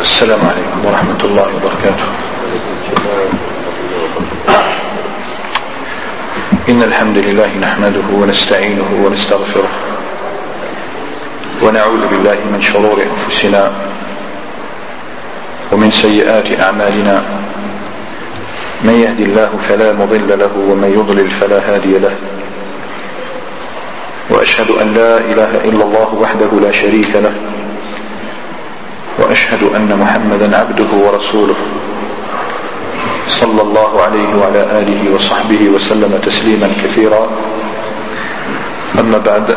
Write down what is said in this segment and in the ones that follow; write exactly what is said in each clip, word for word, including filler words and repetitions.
السلام عليكم ورحمة الله وبركاته. إن الحمد لله نحمده ونستعينه ونستغفره ونعوذ بالله من شرور أنفسنا ومن سيئات أعمالنا، من يهد الله فلا مضل له ومن يضلل فلا هادي له، وأشهد أن لا إله إلا الله وحده لا شريك له، وأشهد أن محمدا عبده ورسوله صلى الله عليه وعلى آله وصحبه وسلم تسليما كثيرا. أما بعد،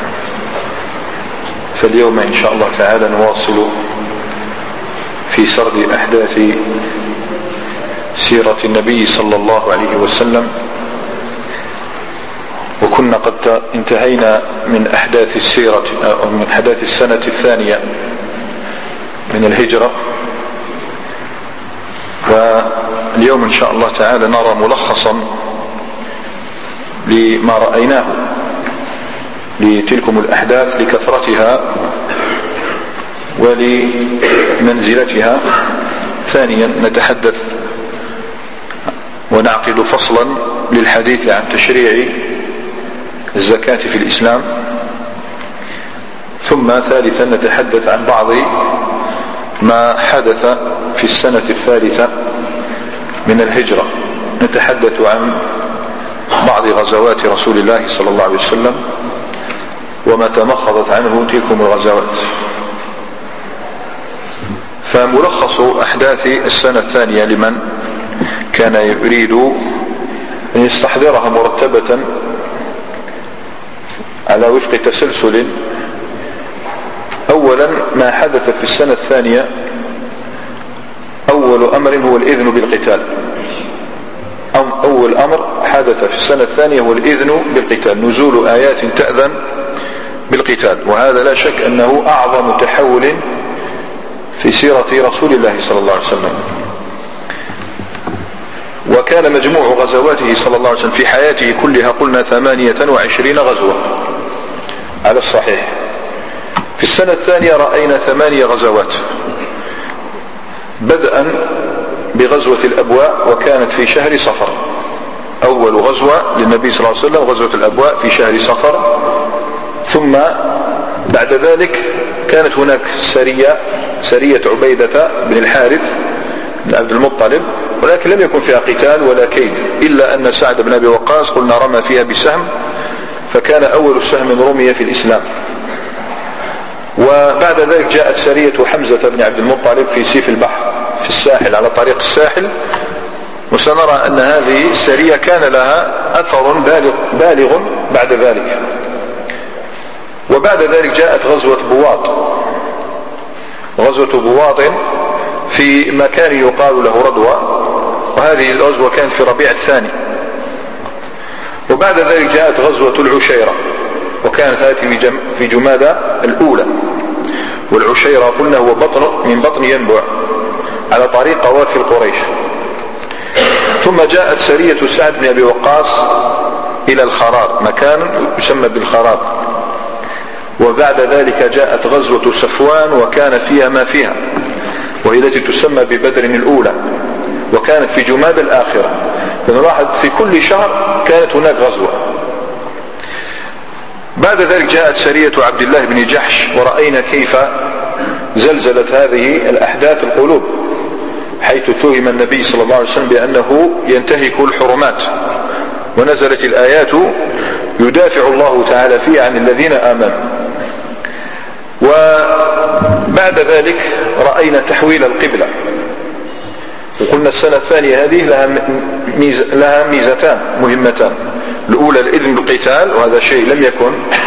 فاليوم إن شاء الله تعالى نواصل في سرد أحداث سيرة النبي صلى الله عليه وسلم، وكنا قد انتهينا من أحداث السيرة أو من أحداث السنة الثانية من الهجرة، واليوم إن شاء الله تعالى نرى ملخصا لما رأيناه لتلكم الأحداث لكثرتها ولمنزلتها. ثانيا نتحدث ونعقد فصلا للحديث عن تشريع الزكاة في الإسلام. ثم ثالثا نتحدث عن بعض ما حدث في السنة الثالثة من الهجرة، نتحدث عن بعض غزوات رسول الله صلى الله عليه وسلم وما تمخضت عنه تلكم الغزوات. فملخص أحداث السنة الثانية لمن كان يريد أن يستحضرها مرتبة على وفق تسلسل. أولا ما حدث في السنة الثانية، أول أمر هو الإذن بالقتال. أول أمر حدث في السنة الثانية هو الإذن بالقتال، نزول آيات تأذن بالقتال، وهذا لا شك أنه أعظم تحول في سيرة رسول الله صلى الله عليه وسلم. وكان مجموع غزواته صلى الله عليه وسلم في حياته كلها قلنا ثمانية وعشرين غزوة على الصحيح. في السنة الثانية رأينا ثمانية غزوات، بدءا بغزوة الأبواء وكانت في شهر صفر. أول غزوة للنبي صلى الله عليه وسلم غزوة الأبواء في شهر صفر. ثم بعد ذلك كانت هناك سرية سرية عبيدة بن الحارث بن عبد المطلب، ولكن لم يكن فيها قتال ولا كيد، إلا أن سعد بن أبي وقاص قلنا رمى فيها بسهم، فكان أول سهم رمي في الإسلام. وبعد ذلك جاءت سرية حمزة بن عبد المطلب في سيف البحر في الساحل على طريق الساحل، وسنرى أن هذه السرية كان لها أثر بالغ, بالغ بعد ذلك. وبعد ذلك جاءت غزوة بواط، غزوة بواط في مكان يقال له ردوة، وهذه الغزوة كانت في ربيع الثاني. وبعد ذلك جاءت غزوة العشيرة، وكانت هذه في جمادى الأولى. والعشيرة قلنا هو بطن من بطن ينبع على طريق قوافل قريش. ثم جاءت سرية سعد بن أبي وقاص إلى الخرار، مكان يسمى بالخرار. وبعد ذلك جاءت غزوة صفوان وكان فيها ما فيها، وهي التي تسمى ببدر الأولى، وكانت في جمادى الآخرة. فنلاحظ في كل شهر كانت هناك غزوة. بعد ذلك جاءت سرية عبد الله بن جحش، ورأينا كيف زلزلت هذه الأحداث القلوب، حيث اتهم النبي صلى الله عليه وسلم بأنه ينتهك الحرمات، ونزلت الآيات يدافع الله تعالى فيها عن الذين آمنوا. وبعد ذلك رأينا تحويل القبلة، وقلنا السنة الثانية هذه لها, ميز لها ميزتان مهمتان. الأولى الإذن بالقتال، وهذا شيء لم يكن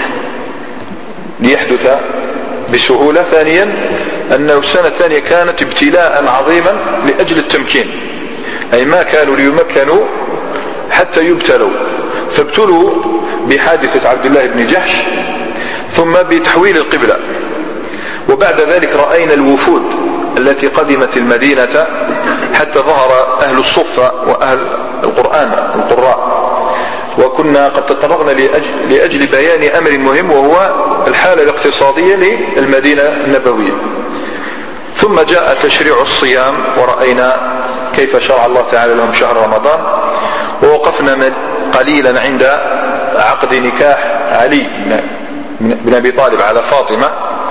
ليحدث بسهولة. ثانيا أنه السنة الثانية كانت ابتلاء عظيما لأجل التمكين، أي ما كانوا ليمكنوا حتى يبتلوا، فابتلوا بحادثة عبد الله بن جحش ثم بتحويل القبلة. وبعد ذلك رأينا الوفود التي قدمت المدينة حتى ظهر أهل الصفة وأهل القرآن القراء. وكنا قد تطرقنا لأجل, لأجل بيان أمر مهم، وهو الحالة الاقتصادية للمدينة النبوية. ثم جاء تشريع الصيام، ورأينا كيف شرع الله تعالى لهم شهر رمضان، ووقفنا قليلا عند عقد نكاح علي بن أبي طالب على فاطمة.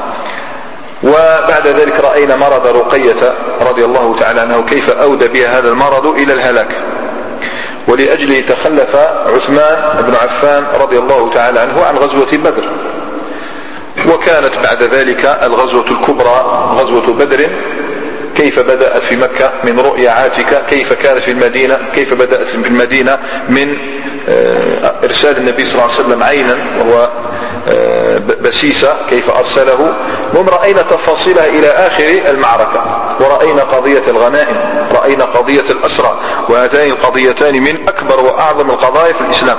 وبعد ذلك رأينا مرض رقية رضي الله تعالى عنه كيف أودى بها هذا المرض إلى الهلاك، ولأجله تخلف عثمان بن عفان رضي الله تعالى عنه عن غزوة بدر. وكانت بعد ذلك الغزوة الكبرى غزوة بدر، كيف بدأت في مكة من رؤيا عاتكة، كيف كانت في المدينة، كيف بدأت في المدينة من إرسال النبي صلى الله عليه وسلم عينا وهو بسيسة كيف أرسله. ورأينا تفاصيلها إلى آخر المعركة، ورأينا قضية الغنائم، رأينا قضية الأسرى، وهاتان القضيتان من أكبر وأعظم القضايا في الإسلام.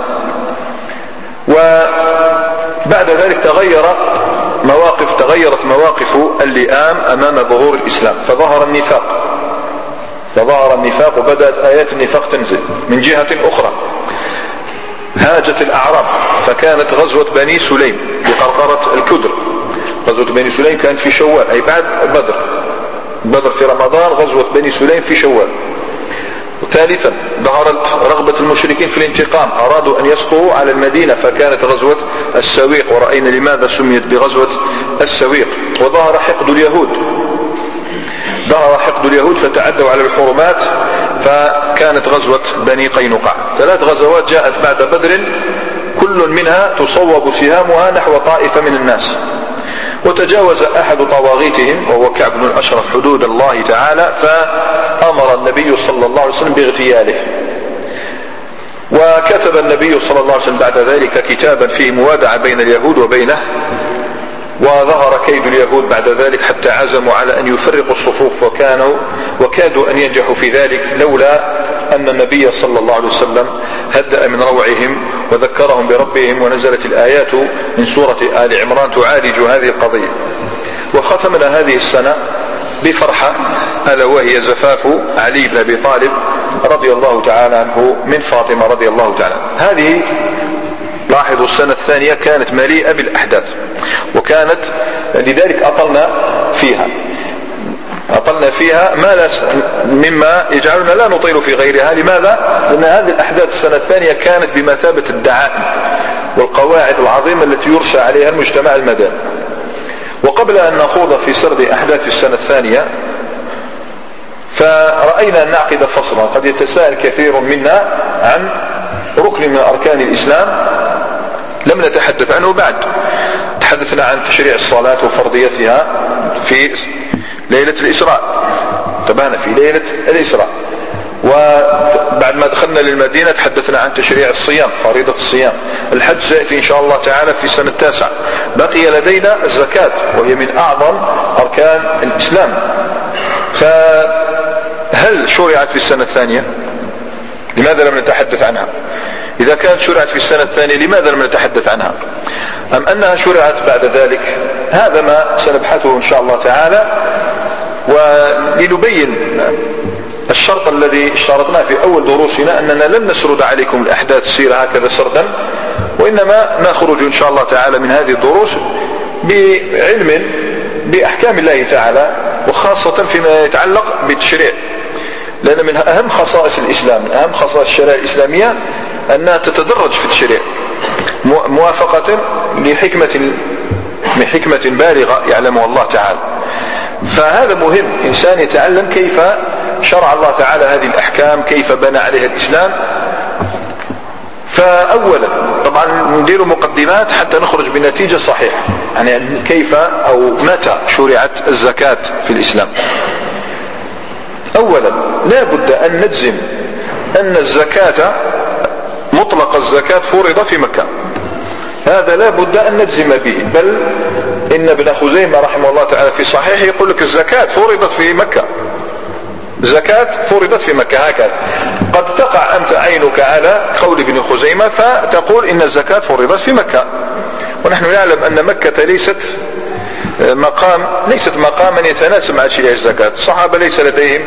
وبعد ذلك تغير مواقف تغيرت مواقف اللئام أمام ظهور الإسلام، فظهر النفاق فظهر النفاق وبدأت آيات النفاق تنزل. من جهة أخرى هاجت الأعراب، فكانت غزوة بني سليم بقرقرة الكدر. غزوة بني سليم كانت في شوال، أي بعد بدر. بدر في رمضان، غزوة بني سليم في شوال. ثالثا ظهرت رغبة المشركين في الانتقام، أرادوا أن يسقوا على المدينة، فكانت غزوة السويق، ورأينا لماذا سميت بغزوة السويق. وظهر حقد اليهود ظهر حقد اليهود فتعدوا على الحرمات، فكانت غزوة بني قينقاع. ثلاث غزوات جاءت بعد بدر، كل منها تصوب سهامها نحو طائفة من الناس. وتجاوز أحد طواغيتهم وهو كعب بن الأشرف حدود الله تعالى، فأمر النبي صلى الله عليه وسلم باغتياله. وكتب النبي صلى الله عليه وسلم بعد ذلك كتابا فيه موادعة بين اليهود وبينه. وظهر كيد اليهود بعد ذلك حتى عزموا على أن يفرقوا الصفوف، وكانوا وكادوا أن ينجحوا في ذلك لولا أن النبي صلى الله عليه وسلم هدأ من روعهم وذكرهم بربهم، ونزلت الآيات من سورة آل عمران تعالج هذه القضية. وختمنا هذه السنة بفرحة، ألا وهي زفاف علي بن أبي طالب رضي الله تعالى عنه من فاطمة رضي الله تعالى. هذه لاحظوا السنة الثانية كانت مليئة بالأحداث، وكانت لذلك أطلنا فيها أطلنا فيها ما لا مما يجعلنا لا نطيل في غيرها. لماذا؟ لأن هذه الأحداث السنة الثانية كانت بمثابة الدعائم والقواعد العظيمة التي يرسى عليها المجتمع المدني. وقبل أن نخوض في سرد أحداث السنة الثانية، فرأينا أن نعقد فصلا. قد يتساءل كثير منا عن ركن من أركان الإسلام لم نتحدث عنه بعد. تحدثنا عن تشريع الصلاة وفرضيتها في ليلة الإسراء، تبعنا في ليلة الإسراء. وبعد ما دخلنا للمدينة تحدثنا عن تشريع الصيام، فريضة الصيام. الحج سيأتي إن شاء الله تعالى في السنة التاسعة. بقي لدينا الزكاة، وهي من أعظم أركان الإسلام. فهل شرعت في السنة الثانية؟ لماذا لم نتحدث عنها؟ إذا كانت شرعت في السنة الثانية لماذا لم نتحدث عنها؟ أم أنها شرعت بعد ذلك؟ هذا ما سنبحثه إن شاء الله تعالى. ولنبين الشرط الذي اشترطناه في أول دروسنا، أننا لن نسرد عليكم الأحداث السيرة هكذا سردا، وإنما نخرج إن شاء الله تعالى من هذه الدروس بعلم بأحكام الله تعالى، وخاصة فيما يتعلق بالتشريع. لأن من أهم خصائص الإسلام، من أهم خصائص الشريعة الإسلامية أنها تتدرج في التشريع موافقة لحكمة من حكمة بالغة يعلمها الله تعالى. فهذا مهم، إنسان يتعلم كيف شرع الله تعالى هذه الأحكام، كيف بنى عليها الإسلام. فأولا طبعا ندير مقدمات حتى نخرج بنتيجة صحيحة، يعني كيف أو متى شرعت الزكاة في الإسلام. أولا لا بد أن نجزم أن الزكاة مطلق الزكاة فرض في مكة، هذا لا بد أن نجزم به. بل إن ابن خزيمة رحمه الله تعالى في صحيح يقول لك الزكاة فرضت في مكة، زكاة فرضت في مكة هكذا. قد تقع أنت عينك على قول ابن خزيمة فتقول إن الزكاة فرضت في مكة، ونحن نعلم أن مكة ليست مقام ليست مقاما يتناسب مع شريعة الزكاة. الصحابة ليس لديهم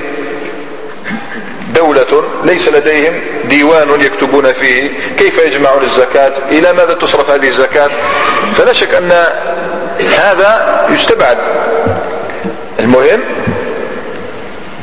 دولة، ليس لديهم ديوان يكتبون فيه كيف يجمعون الزكاة، إلى ماذا تصرف هذه الزكاة. فلا شك أن هذا يستبعد. المهم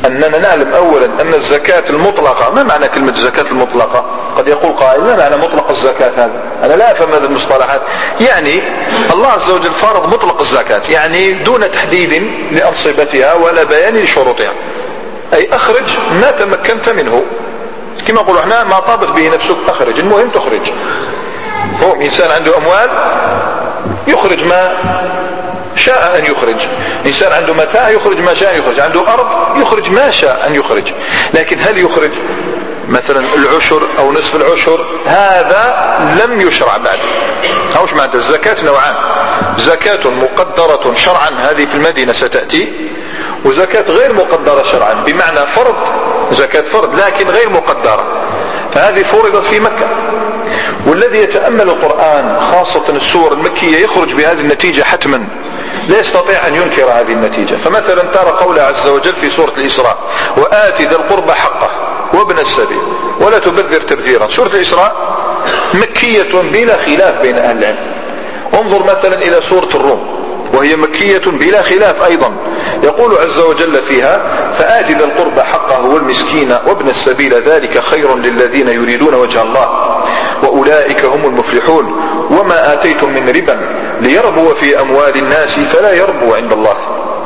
أننا نعلم أولا أن الزكاة المطلقة، ما معنى كلمة الزكاة المطلقة؟ قد يقول قائل ما معنى مطلق الزكاة هذا؟ أنا لا أفهم هذه المصطلحات. يعني الله عز وجل فرض مطلق الزكاة، يعني دون تحديد لأنصبتها ولا بيان لشروطها، أي أخرج ما تمكنت منه، كما نقول احنا ما طابت به نفسك أخرج، المهم تخرج. هو إنسان عنده أموال يخرج ما شاء أن يخرج، إنسان عنده متاع يخرج ما شاء أن يخرج، عنده أرض يخرج ما شاء أن يخرج. لكن هل يخرج مثلا العشر أو نصف العشر؟ هذا لم يشرع بعد. هوش معنى الزكاة نوعان: زكاة مقدرة شرعا هذه في المدينة ستأتي، وزكاة غير مقدرة شرعا، بمعنى فرض، زكاة فرض لكن غير مقدرة، فهذه فرضت في مكة. والذي يتأمل القرآن خاصة السور المكية يخرج بهذه النتيجة حتما، لا يستطيع أن ينكر هذه النتيجة. فمثلا ترى قوله عز وجل في سورة الإسراء: وآت ذا القربى حقه وابن السبيل ولا تبذر تبذيرا. سورة الإسراء مكية بلا خلاف بين أهل العلم. انظر مثلا إلى سورة الروم وهي مكية بلا خلاف أيضا، يقول عز وجل فيها: فآت ذا القربى حقه والمسكين وابن السبيل ذلك خير للذين يريدون وجه الله وأولئك هم المفلحون وما آتيتم من ربا ليربو في أموال الناس فلا يربو عند الله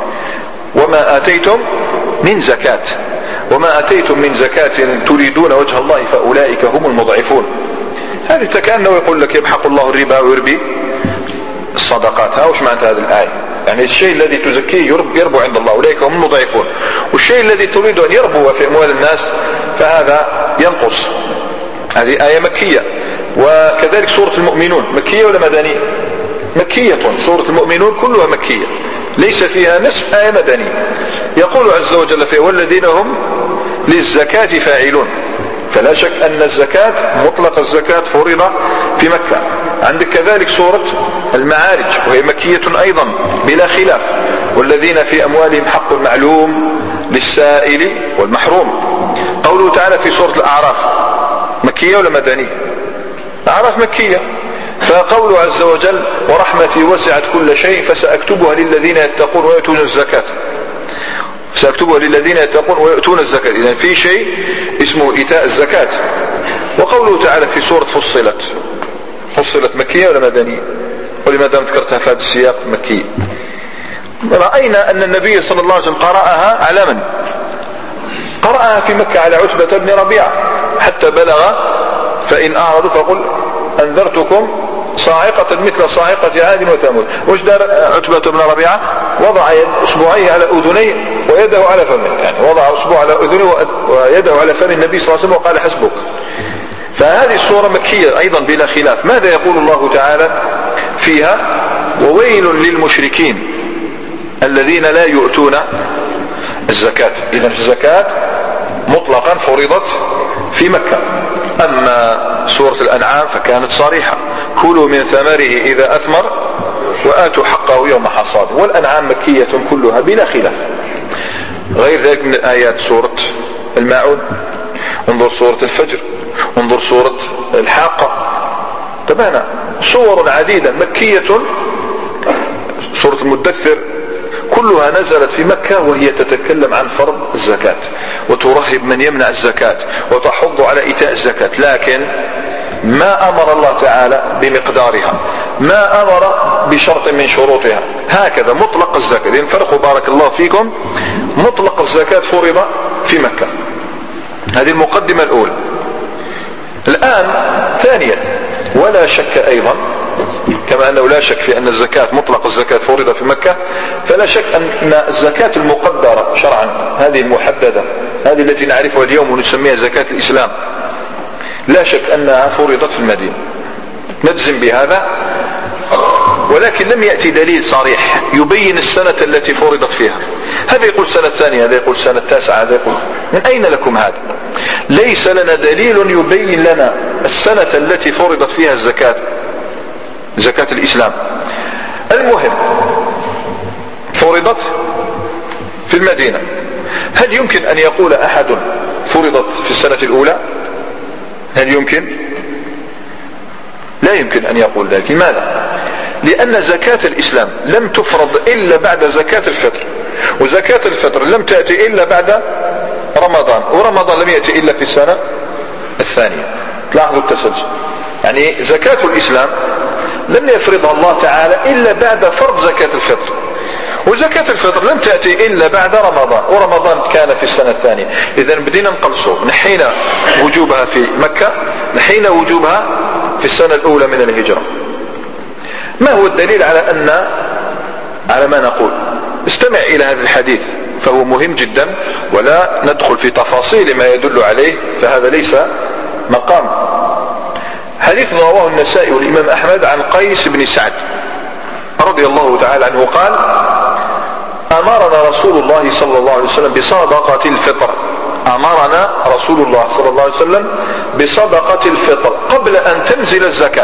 وما آتيتم من زكاة وما آتيتم من زكاة تريدون وجه الله فأولئك هم المضعفون. هذه كأنه يقول لك يمحق الله الربا ويربي الصدقات. ها وش معنى هذه الآية؟ يعني الشيء الذي تزكيه يربو عند الله أولئك هم المضعفون، والشيء الذي تريد أن يربو في أموال الناس فهذا ينقص. هذه آية مكية. وكذلك سورة المؤمنون مكية ولا مدنية؟ مكية. سورة المؤمنون كلها مكية، ليس فيها نصف آية مدنية. يقول عز وجل فيها: والذين هم للزكاة فاعلون. فلا شك أن الزكاة مطلق الزكاة فرض في مكة. عندك كذلك سورة المعارج وهي مكية أيضا بلا خلاف: والذين في أموالهم حق معلوم للسائل والمحروم. قوله تعالى في سورة الأعراف مكية ولا مدنية؟ الأعراف مكية. فقوله عز وجل: ورحمتي وسعت كل شيء فسأكتبها للذين يتقون ويؤتون الزكاة. سأكتبها للذين يتقون ويؤتون الزكاة. إذن في شيء اسمه إيتاء الزكاة. وقوله تعالى في سورة فصلت، فصلت مكية ولا مدنية؟ ولماذا ذكرتها في هذا السياق مكية؟ رأينا أن النبي صلى الله عليه وسلم قرأها على من؟ قرأها في مكة على عتبة بن ربيعة حتى بلغ: فإن أعرضوا فقل أنذرتكم صاعقة مثل صاعقة عاد وثمود. وش دار عتبة بن ربيعة؟ وضع أصبعيه على أذنيه ويده على فمه، يعني وضع أصبعه على أذنيه ويده على فم النبي صلى الله عليه وسلم وقال: حسبك. فهذه السورة مكية أيضا بلا خلاف. ماذا يقول الله تعالى فيها؟ وويل للمشركين الذين لا يؤتون الزكاة. إذن الزكاة مطلقا فرضت في مكة. أما سورة الأنعام فكانت صريحة: كلوا من ثمره إذا أثمر وآتوا حقه يوم حصاده. والأنعام مكية كلها بلا خلاف. غير ذلك من الآيات سورة الماعون، انظر سورة الفجر، انظر سورة الحاقة، تبانا صور عديدة مكية. سورة المدثر كلها نزلت في مكة وهي تتكلم عن فرض الزكاة وترهب من يمنع الزكاة وتحض على إيتاء الزكاة، لكن ما أمر الله تعالى بمقدارها، ما أمر بشرط من شروطها. هكذا مطلق الزكاة. إذن فرقوا بارك الله فيكم، مطلق الزكاة فرض في مكة. هذه المقدمة الأولى. الآن ثانيا، ولا شك أيضا كما أنه لا شك في أن الزكاة مطلق الزكاة فرض في مكة، فلا شك أن الزكاة المقدرة شرعا هذه المحددة، هذه التي نعرفها اليوم ونسميها زكاة الإسلام، لا شك أنها فرضت في المدينة، نجزم بهذا. ولكن لم يأتي دليل صريح يبين السنة التي فرضت فيها. هذا يقول سنة ثانية، هذا يقول سنة تاسعة، هذا يقول. من أين لكم هذا؟ ليس لنا دليل يبين لنا السنة التي فرضت فيها الزكاة، زكاة الإسلام. المهم فرضت في المدينة. هل يمكن أن يقول أحد فرضت في السنة الأولى؟ هل يمكن؟ لا يمكن أن يقول ذلك. لماذا؟ لأن زكاة الإسلام لم تفرض إلا بعد زكاة الفطر، وزكاة الفطر لم تأتي إلا بعد رمضان، ورمضان لم يأتي إلا في السنة الثانية. تلاحظوا التسلسل، يعني زكاة الإسلام لم يفرضها الله تعالى إلا بعد فرض زكاة الفطر، وزكاة الفطر لم تأتي إلا بعد رمضان، ورمضان كان في السنة الثانية. إذا بدينا نقلصه، نحينا وجوبها في مكة، نحينا وجوبها في السنة الأولى من الهجرة. ما هو الدليل على أن على ما نقول؟ استمع إلى هذا الحديث فهو مهم جدا، ولا ندخل في تفاصيل ما يدل عليه فهذا ليس مقام. حديث رواه النسائي والإمام أحمد عن قيس بن سعد رضي الله تعالى عنه قال: أمرنا رسول الله صلى الله عليه وسلم بصدقة الفطر. أمرنا رسول الله صلى الله عليه وسلم بصدقة الفطر قبل أن تنزل الزكاة.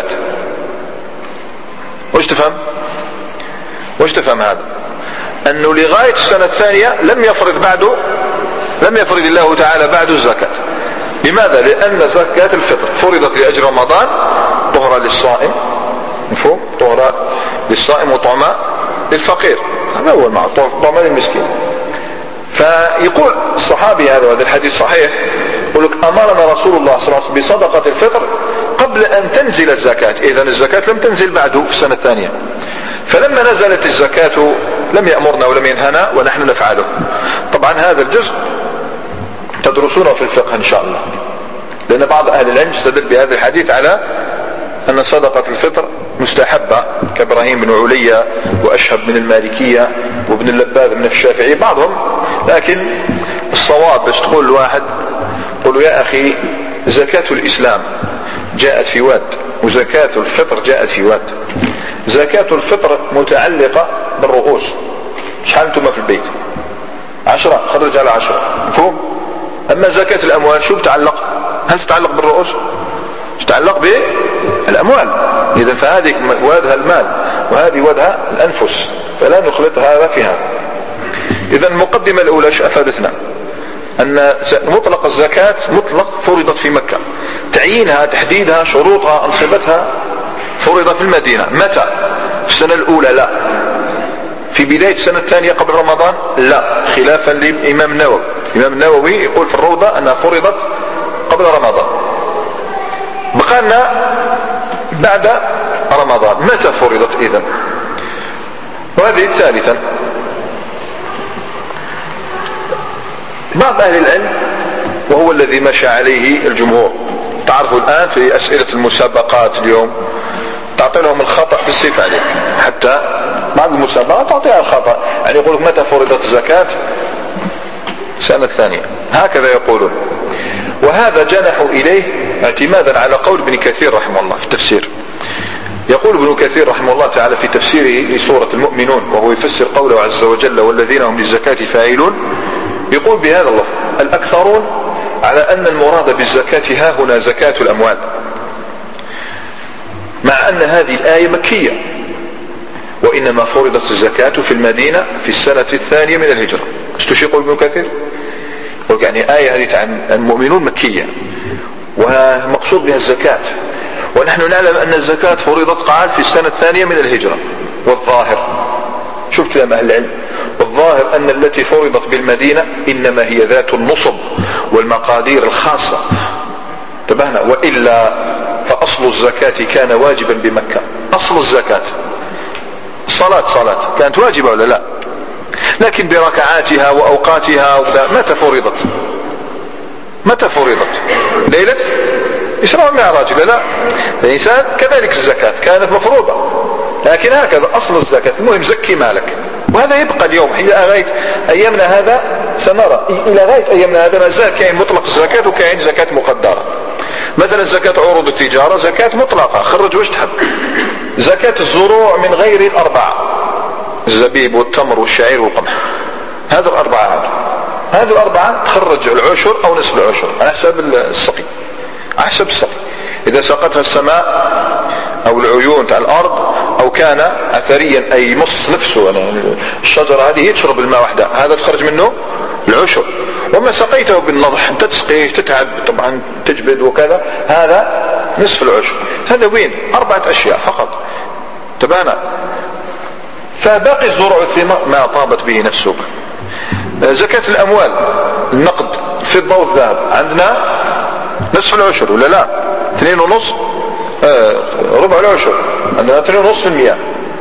وش تفهم؟ وش تفهم هذا؟ أنه لغاية السنة الثانية لم يفرض بعده، لم يفرض الله تعالى بعد الزكاة. لماذا؟ لأن زكاة الفطر فرضت لأجل رمضان، طهرة للصائم، مفهوم؟ طهرة للصائم وطعمة للفقير، هذا هو المعنى، طعمة للمسكين. فيقول الصحابي هذا، وهذا الحديث صحيح، يقول لك: أمرنا رسول الله صلى الله عليه وسلم بصدقة الفطر قبل أن تنزل الزكاة. إذن الزكاة لم تنزل بعده في السنة الثانية، فلما نزلت الزكاة لم يأمرنا ولم ينهنا ونحن نفعله. طبعا هذا الجزء تدرسونه في الفقه إن شاء الله، لأن بعض أهل العلم استدل بهذا الحديث على أن صدقة الفطر مستحبة، كإبراهيم بن عليا وأشهب من المالكية وابن اللباب من الشافعي بعضهم. لكن الصواب باش تقول الواحد، قولوا: يا أخي، زكاة الإسلام جاءت في واد، وزكاة الفطر جاءت في واد. زكاة الفطر متعلقة بالرؤوس. شحال انتم في البيت؟ عشرة، خرج على عشرة، مفهوم؟ أما زكاة الأموال شو بتعلق؟ هل تتعلق بالرؤوس؟ تتعلق بالأموال. إذا فهذه وادها المال وهذه وادها الأنفس، فلا نخلط هذا في هذا. إذا المقدمة الأولى أفادتنا أن مطلق الزكاة مطلق فرضت في مكة، تعيينها، تحديدها، شروطها، أنصبتها فرض في المدينة. متى؟ في السنة الأولى لا، في بداية السنة الثانية قبل رمضان لا، خلافا للإمام النووي. الإمام النووي يقول في الروضة أنها فرضت قبل رمضان. بقى لنا بعد رمضان، متى فرضت إذن؟ وهذه الثالثة. بعض أهل العلم وهو الذي مشى عليه الجمهور، تعرفوا الآن في أسئلة المسابقات اليوم تعطي لهم الخطأ بالسيف عليك، حتى بعض المسابقات تعطيها الخطأ، يعني يقولون متى فرضت الزكاة؟ السنة الثانية، هكذا يقولون. وهذا جنحوا إليه اعتمادا على قول ابن كثير رحمه الله في التفسير. يقول ابن كثير رحمه الله تعالى في تفسيره لسورة المؤمنون، وهو يفسر قوله عز وجل: والذين هم للزكاة فاعلون، يقول بهذا اللفظ: الأكثرون على أن المراد بالزكاة ها هنا زكاة الأموال، مع أن هذه الآية مكية، وإنما فرضت الزكاة في المدينة في السنة الثانية من الهجرة. ايش يقول ابن كثير؟ يقول يعني آية هذه عن المؤمنون مكية ومقصود بها الزكاة، ونحن نعلم أن الزكاة فرضت قال في السنة الثانية من الهجرة. والظاهر، شوف كلام أهل العلم، والظاهر أن التي فرضت بالمدينة إنما هي ذات النصب والمقادير الخاصة. انتبهنا؟ وإلا فأصل الزكاة كان واجبا بمكة. أصل الزكاة صلاة صلاة كانت واجبة ولا لا؟ لكن بركعاتها وأوقاتها متى فرضت؟ متى فرضت؟ ليلة إسراء والمعراج لا لا؟ الإنسان كذلك الزكاة كانت مفروضة، لكن هكذا أصل الزكاة. المهم زكي مالك، وهذا يبقى اليوم إلى غاية أيامنا هذا سنرى، إلى غاية أيامنا هذا ما زال كاين مطلق الزكاة وكاين زكاة مقدرة. مثلا زكاة عروض التجارة زكاة مطلقة، خرج وش تحب. زكاة الزروع من غير الأربعة، الزبيب والتمر والشعير والقمح، هذه الأربعة، هذه هذه الأربعة تخرج العشر أو نصف العشر على حسب السقي، على حسب السقي. إذا سقتها السماء أو العيون تاع الأرض أو كان أثريا أي مص نفسه، يعني الشجرة هذه تشرب الماء وحده، هذا تخرج منه العشر. وما سقيته بالنضح أنت تسقيه تتعب طبعا تجبد وكذا، هذا نصف العشر. هذا وين؟ أربعة أشياء فقط. تبانا. فباقي الزروع والثمار ما طابت به نفسك. زكاة الأموال، النقد، فضة والذهب عندنا نصف العشر ولا لا؟ اثنين ونص آه ربع العشر، عندنا اثنين ونص في المئة.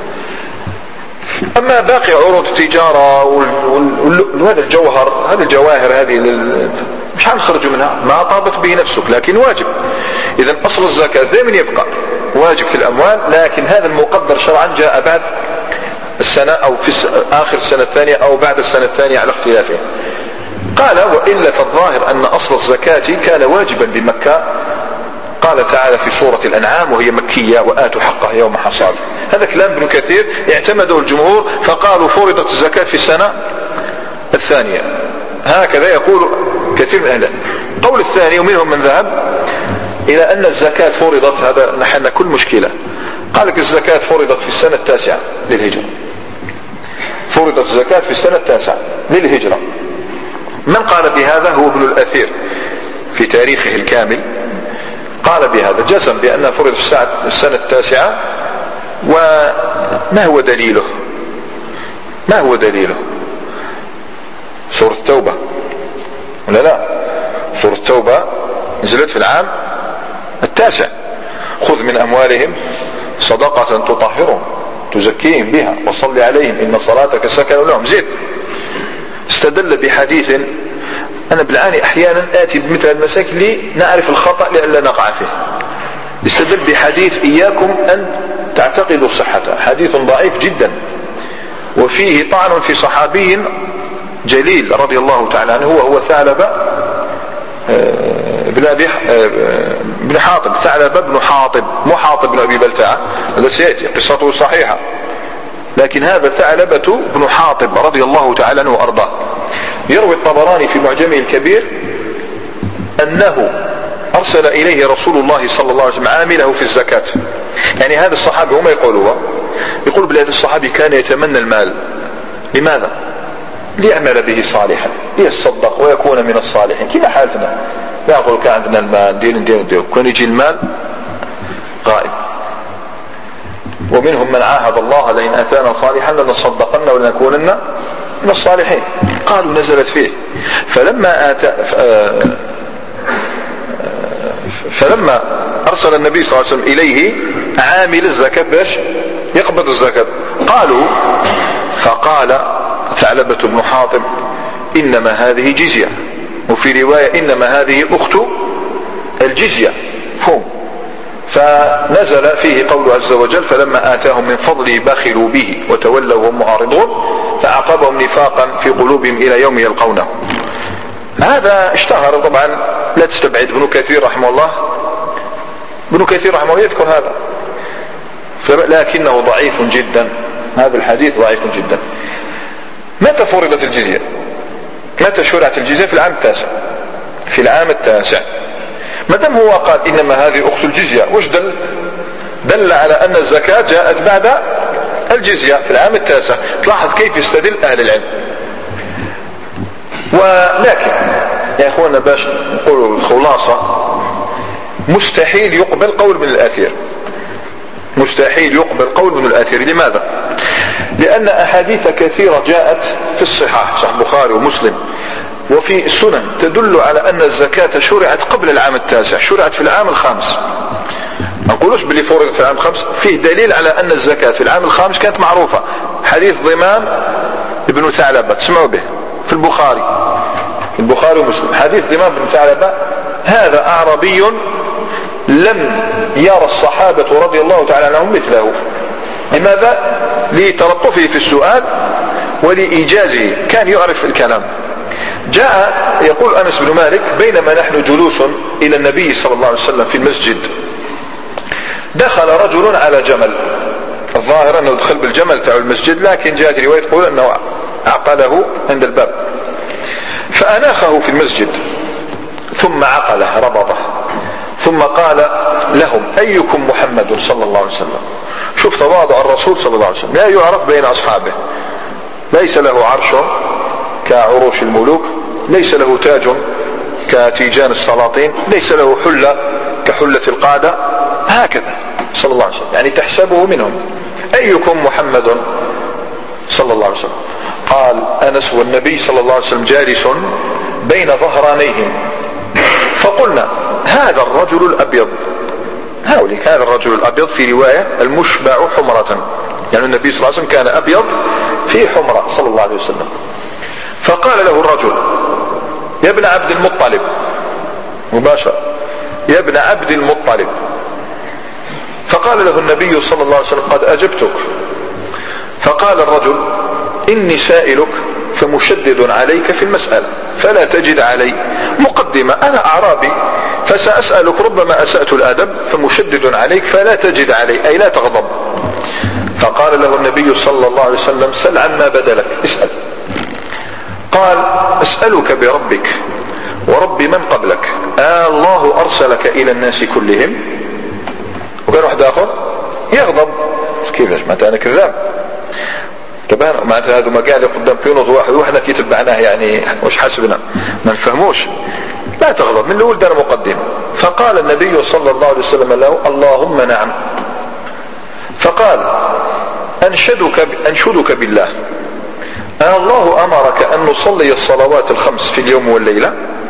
اما باقي عروض التجارة وهذا الجوهر هذه الجواهر هذه مش هنخرج منها، ما طابت به نفسك لكن واجب. اذا اصل الزكاة دائما يبقى واجب في الاموال، لكن هذا المقدر شرعا جاء بعد السنة او في اخر السنة الثانية او بعد السنة الثانية على اختلافه. قال وإلا فالظاهر ان اصل الزكاة كان واجبا بمكة. قال تعالى في سورة الانعام وهي مكية وآتوا حقه يوم حصاده. هذا كلام ابن كثير اعتمده الجمهور فقالوا فرضت الزكاة في السنة الثانية، هكذا يقول كثير من اهل. قول الثاني ومنهم من ذهب الى ان الزكاة فرضت، هذا نحن كل مشكلة، قال لك الزكاة فرضت في السنة التاسعة للهجرة، فرضت الزكاة في السنة التاسعة للهجرة. من قال بهذا هو ابن الأثير في تاريخه الكامل، قال بهذا جزم بأنها فرضت في السنة التاسعة. وما هو دليله؟ ما هو دليله؟ سورة التوبة ولا لا؟ سورة التوبة نزلت في العام التاسع، خذ من أموالهم صدقة تطهرهم تزكيهم بها وصل عليهم إن صلاتك سكن لهم. زيد استدل بحديث، أنا بالعاني أحيانا آتي بمثل المساكن لي نعرف الخطأ لئلا نقع فيه. استدل بحديث إياكم أن تعتقدوا صحته، حديث ضعيف جدا وفيه طعن في صحابي جليل رضي الله تعالى عنه وهو ثعلبة بن أبي بن حاطب، ثعلبة بن حاطب مو حاطب بن أبي بلتعة، هذا سيأتي قصته صحيحة، لكن هذا ثعلبة بن حاطب رضي الله تعالى عنه وأرضاه. يروي الطبراني في معجمه الكبير أنه أرسل إليه رسول الله صلى الله عليه وسلم عامله في الزكاة. يعني هذا الصحابي هم يقولوا يقول بل هذا الصحابي كان يتمنى المال، لماذا؟ ليعمل به صالحا، ليتصدق ويكون من الصالحين كما حالتنا. لا يقول كان عندنا المال دين دين دين، كون يجي المال غائب. ومنهم من عاهد الله لئن أتانا صالحا لنصدقن ولنكونن من الصالحين. قالوا نزلت فيه. فلما آتى فلما أرسل النبي صلى الله عليه وسلم إليه عامل الزكاة باش يقبض الزكاة، قالوا فقال ثعلبة بن حاطب إنما هذه جزية، وفي رواية إنما هذه أخت الجزية فهم. فنزل فيه قوله عز وجل فلما آتاهم من فضله بخلوا به وتولوا وهم معارضون فعقبهم نفاقا في قلوبهم إلى يوم يلقونه. هذا اشتهر طبعا، لا تستبعد ابن كثير رحمه الله، ابن كثير رحمه الله يذكر هذا لكنه ضعيف جدا، هذا الحديث ضعيف جدا. متى فرضت الجزية؟ متى شرعت الجزية؟ في العام التاسع. في العام التاسع. ما دام هو قال إنما هذه أخت الجزية، وش دل؟ دل على أن الزكاة جاءت بعد الجزية في العام التاسع. تلاحظ كيف يستدل أهل العلم. ولكن يا أخوانا باش نقول الخلاصة، مستحيل يقبل قول من الآثير، مستحيل يقبل قول من الآثير. لماذا؟ لأن أحاديث كثيرة جاءت في الصحاح، صحيح البخاري ومسلم وفي السنن، تدل على أن الزكاة شرعت قبل العام التاسع، شرعت في العام الخامس. ما نقولوش باللي فرضت في العام الخامس، فيه دليل على أن الزكاة في العام الخامس كانت معروفة. حديث ضمام ابن ثعلبة تسمعوا به في البخاري، البخاري ومسلم، حديث ضمام بن ثعلبة، هذا أعربي لم يرى الصحابة رضي الله تعالى عنهم مثله. لماذا؟ لتلطفه في السؤال ولإيجازه، كان يعرف الكلام. جاء يقول أنس بن مالك بينما نحن جلوس إلى النبي صلى الله عليه وسلم في المسجد، دخل رجل على جمل، الظاهر أنه دخل بالجمل تاع المسجد، لكن جاءت رواية تقول أنه عقله عند الباب، فأناخه في المسجد ثم عقله ربطه، ثم قال لهم أيكم محمد صلى الله عليه وسلم. شوف تواضع الرسول صلى الله عليه وسلم، لا يعرف بين أصحابه، ليس له عرش كعروش الملوك، ليس له تاج كتيجان السلاطين، ليس له حلة كحلة القادة، هكذا صلى الله عليه وسلم، يعني تحسبه منهم. أيكم محمد صلى الله عليه وسلم؟ قال أنس والنبي صلى الله عليه وسلم جالس بين ظهرانيهم، فقلنا هذا الرجل الأبيض، هؤلاء هذا الرجل الأبيض في رواية المشبع حمرة، يعني النبي صلى الله عليه وسلم كان أبيض في حمرة صلى الله عليه وسلم. فقال له الرجل يا ابن عبد المطلب، مباشرة يا ابن عبد المطلب. فقال له النبي صلى الله عليه وسلم قد أجبتك. فقال الرجل إني سائلك فمشدد عليك في المسألة فلا تجد علي مقدمة، أنا أعرابي فسأسألك ربما أسأت الأدب فمشدد عليك فلا تجد علي، أي لا تغضب. فقال له النبي صلى الله عليه وسلم سل عما بدلك، اسأل. قال أسألك بربك ورب من قبلك، آه الله أرسلك إلى الناس كلهم؟ وكان واحد آخر يغضب، كيفاش معناتها أنا كذاب، تبان معناتها هذا ما قال قدام بيونض واحد وإحنا كي تبعناه يعني وش حسبنا ما نفهموش، لا تغضب من الأول دار مقدمة. فقال النبي صلى الله عليه وسلم له اللهم نعم. فقال أنشدك, أنشدك بالله، آه الله أمرك أن نصلي الصلوات الخمس في اليوم والليلة؟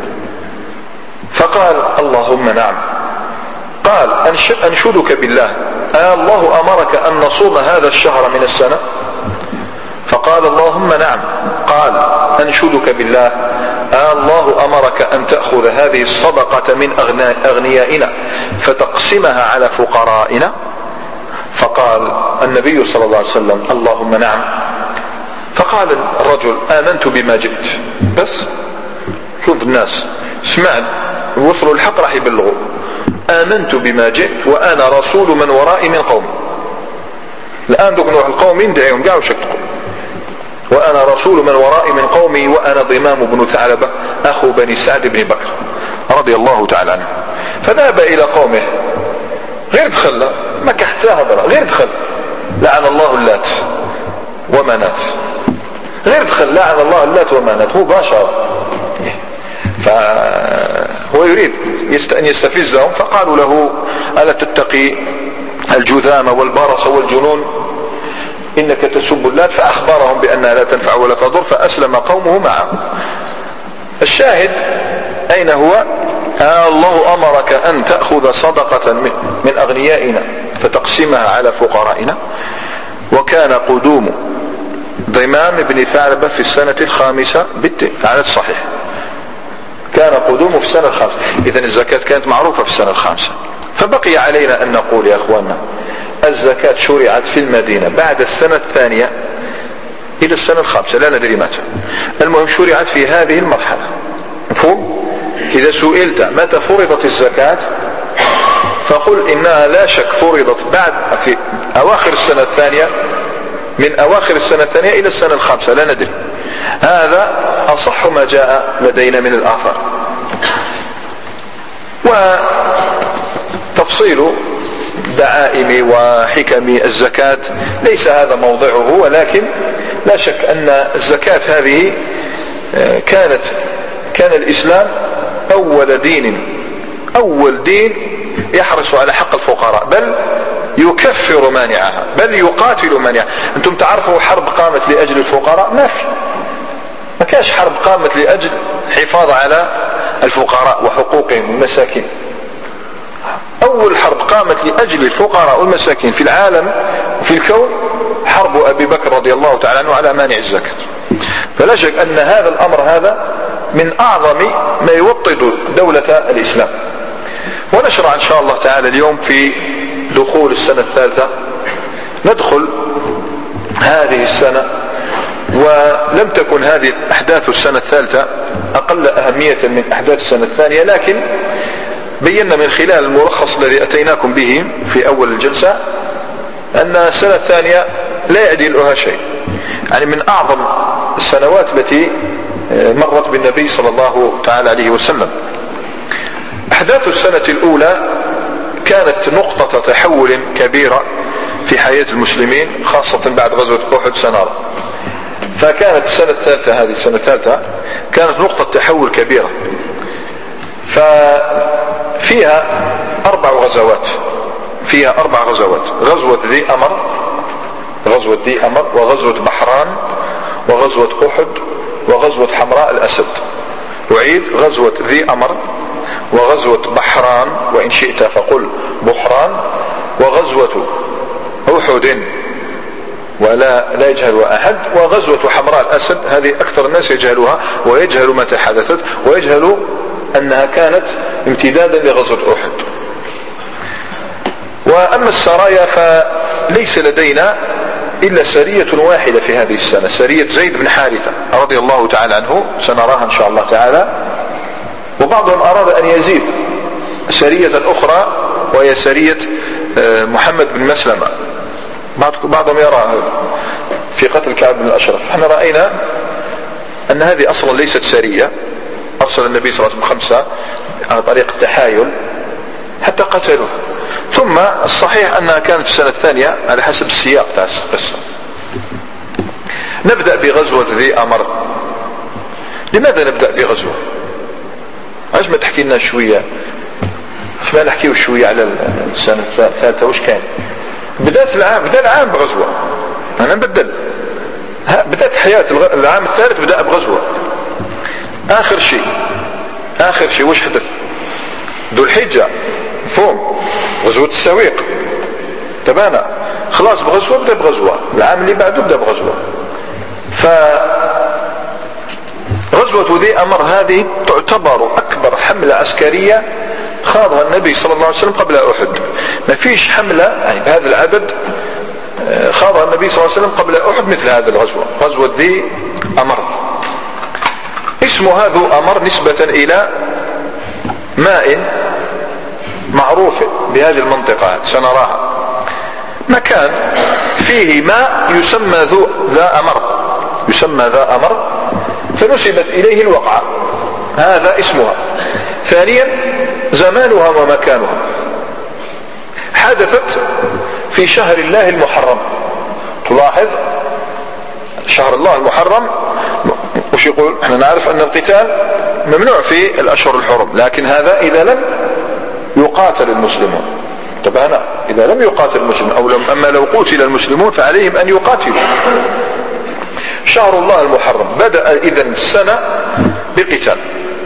فقال اللهم نعم. قال أنشدك بالله، آه الله أمرك أن نصوم هذا الشهر من السنة؟ فقال اللهم نعم. قال أنشدك بالله، آه الله أمرك أن تأخذ هذه الصدقة من أغنيائنا فتقسمها على فقرائنا؟ فقال النبي صلى الله عليه وسلم اللهم نعم. فقال الرجل آمنت بما جئت. بس شوف الناس سمعت وصلوا الحق راح يبلغوا، آمنت بما جئت وأنا رسول من ورائي من قومي. الآن دوك نروح القوم يندعيهم قاعوا شكتكم، وأنا رسول من ورائي من قومي وأنا ضمام بن ثعلبة أخو بني سعد بن بكر رضي الله تعالى عنه. فذهب إلى قومه، غير دخل ما كحتاها برا، غير دخل لعن الله اللات ومنات، غير دخل لعن الله اللات ومنات مباشرة. فهو يريد أن يستفزهم، فقالوا له ألا تتقي الجذام والبرص والجنون إنك تسب اللات، فأخبرهم بأنها لا تنفع ولا تضر، فأسلم قومه معه. الشاهد أين هو؟ آه الله أمرك أن تأخذ صدقة من أغنيائنا فتقسمها على فقرائنا. وكان قدوم ضمام بن ثعلبة في السنة الخامسة على الصحيح، كان قدومه في السنة الخامسة، إذن الزكاة كانت معروفة في السنة الخامسة. فبقي علينا أن نقول يا أخواننا الزكاة شرعت في المدينة بعد السنة الثانية إلى السنة الخامسة، لا ندري متى، المهم شرعت في هذه المرحلة. مفهوم؟ إذا سئلت متى فرضت الزكاة فقل إنها لا شك فرضت بعد في أواخر السنة الثانية، من أواخر السنة الثانية إلى السنة الخامسة، لا ندري. هذا أصح ما جاء لدينا من الآثار. وتفصيل دعائم وحكم الزكاة ليس هذا موضعه، ولكن لا شك أن الزكاة هذه كانت كان الإسلام أول دين أول دين يحرص على حق الفقراء، بل يكفر مانعها، بل يقاتل مانعها. أنتم تعرفوا حرب قامت لأجل الفقراء؟ ما في، ما كانش حرب قامت لأجل حفاظ على الفقراء وحقوقهم والمساكين. أول حرب قامت لأجل الفقراء والمساكين في العالم وفي الكون حرب أبي بكر رضي الله تعالى عنه على مانع الزكاة. فلا شك أن هذا الأمر هذا من أعظم ما يوطد دولة الإسلام. ونشرع إن شاء الله تعالى اليوم في دخول السنة الثالثة، ندخل هذه السنة، ولم تكن هذه أحداث السنة الثالثة أقل أهمية من أحداث السنة الثانية، لكن بينا من خلال الملخص الذي أتيناكم به في أول الجلسة أن السنة الثانية لا يعدلها شيء، يعني من أعظم السنوات التي مرت بالنبي صلى الله تعالى عليه وسلم. أحداث السنة الأولى كانت نقطة تحول كبيرة في حياة المسلمين، خاصة بعد غزوة أحد سنارة. فكانت السنة الثالثة، هذه السنة الثالثة كانت نقطة تحول كبيرة، ففيها أربع غزوات فيها أربع غزوات غزوة ذي أمر، غزوة ذي أمر، وغزوة بحران، وغزوة أحد، وغزوة حمراء الأسد. أعيد: غزوة ذي أمر، وغزوة بحران، وإن شئت فقل بحران، وغزوة أحد ولا لا يجهلها أحد، وغزوة حمراء الأسد هذه أكثر الناس يجهلها، ويجهل متى حدثت، ويجهل أنها كانت امتدادا لغزوة أحد. وأما السرايا فليس لدينا إلا سرية واحدة في هذه السنة، سرية زيد بن حارثة رضي الله تعالى عنه، سنراها إن شاء الله تعالى. وبعضهم أراد أن يزيد سرية أخرى وهي سرية محمد بن مسلمة، بعضهم يرى في قتل كعب بن الأشرف. احنا رأينا أن هذه أصلا ليست سرية، أرسل النبي صلى الله عليه وسلم خمسة على طريق التحايل حتى قتلوه. ثم الصحيح أنها كانت في السنة الثانية على حسب السياق تاع القصة. نبدأ بغزوة ذي أمر. لماذا نبدأ بغزوة؟ عاش ما تحكي لنا شوية، ايش ما نحكيه شوية على السنة الثالثة وش كان بداية العام؟ بداية العام بغزوة، أنا نبدل بداية حياة العام الثالث بدأ بغزوة. آخر شيء آخر شيء وش حدث؟ ذو الحجة فهم غزوة السويق تبانا، خلاص بغزوة بدأ بغزوة، العام اللي بعده بدأ بغزوة. فغزوة ذي أمر هذه تعتبر أكبر حملة عسكرية خاضها النبي صلى الله عليه وسلم قبل أحد. ما فيش حملة يعني بهذا العدد خاضها النبي صلى الله عليه وسلم قبل أحد مثل هذه الغزوة، غزوة ذي أمر. اسمها ذو أمر نسبة إلى ماء معروف بهذه المنطقة سنراها، مكان فيه ماء يسمى ذو ذا أمر، يسمى ذا أمر، فنسبت إليه الوقعة، هذا اسمها. ثانيا زمانها ومكانها، حدثت في شهر الله المحرم. تلاحظ شهر الله المحرم وش يقول؟ احنا نعرف ان القتال ممنوع في الاشهر الحرم، لكن هذا اذا لم يقاتل المسلمون. طبعا اذا لم يقاتل المسلمون او لم اما لو قتل المسلمون فعليهم ان يقاتلوا. شهر الله المحرم بدأ اذن السنة بقتال،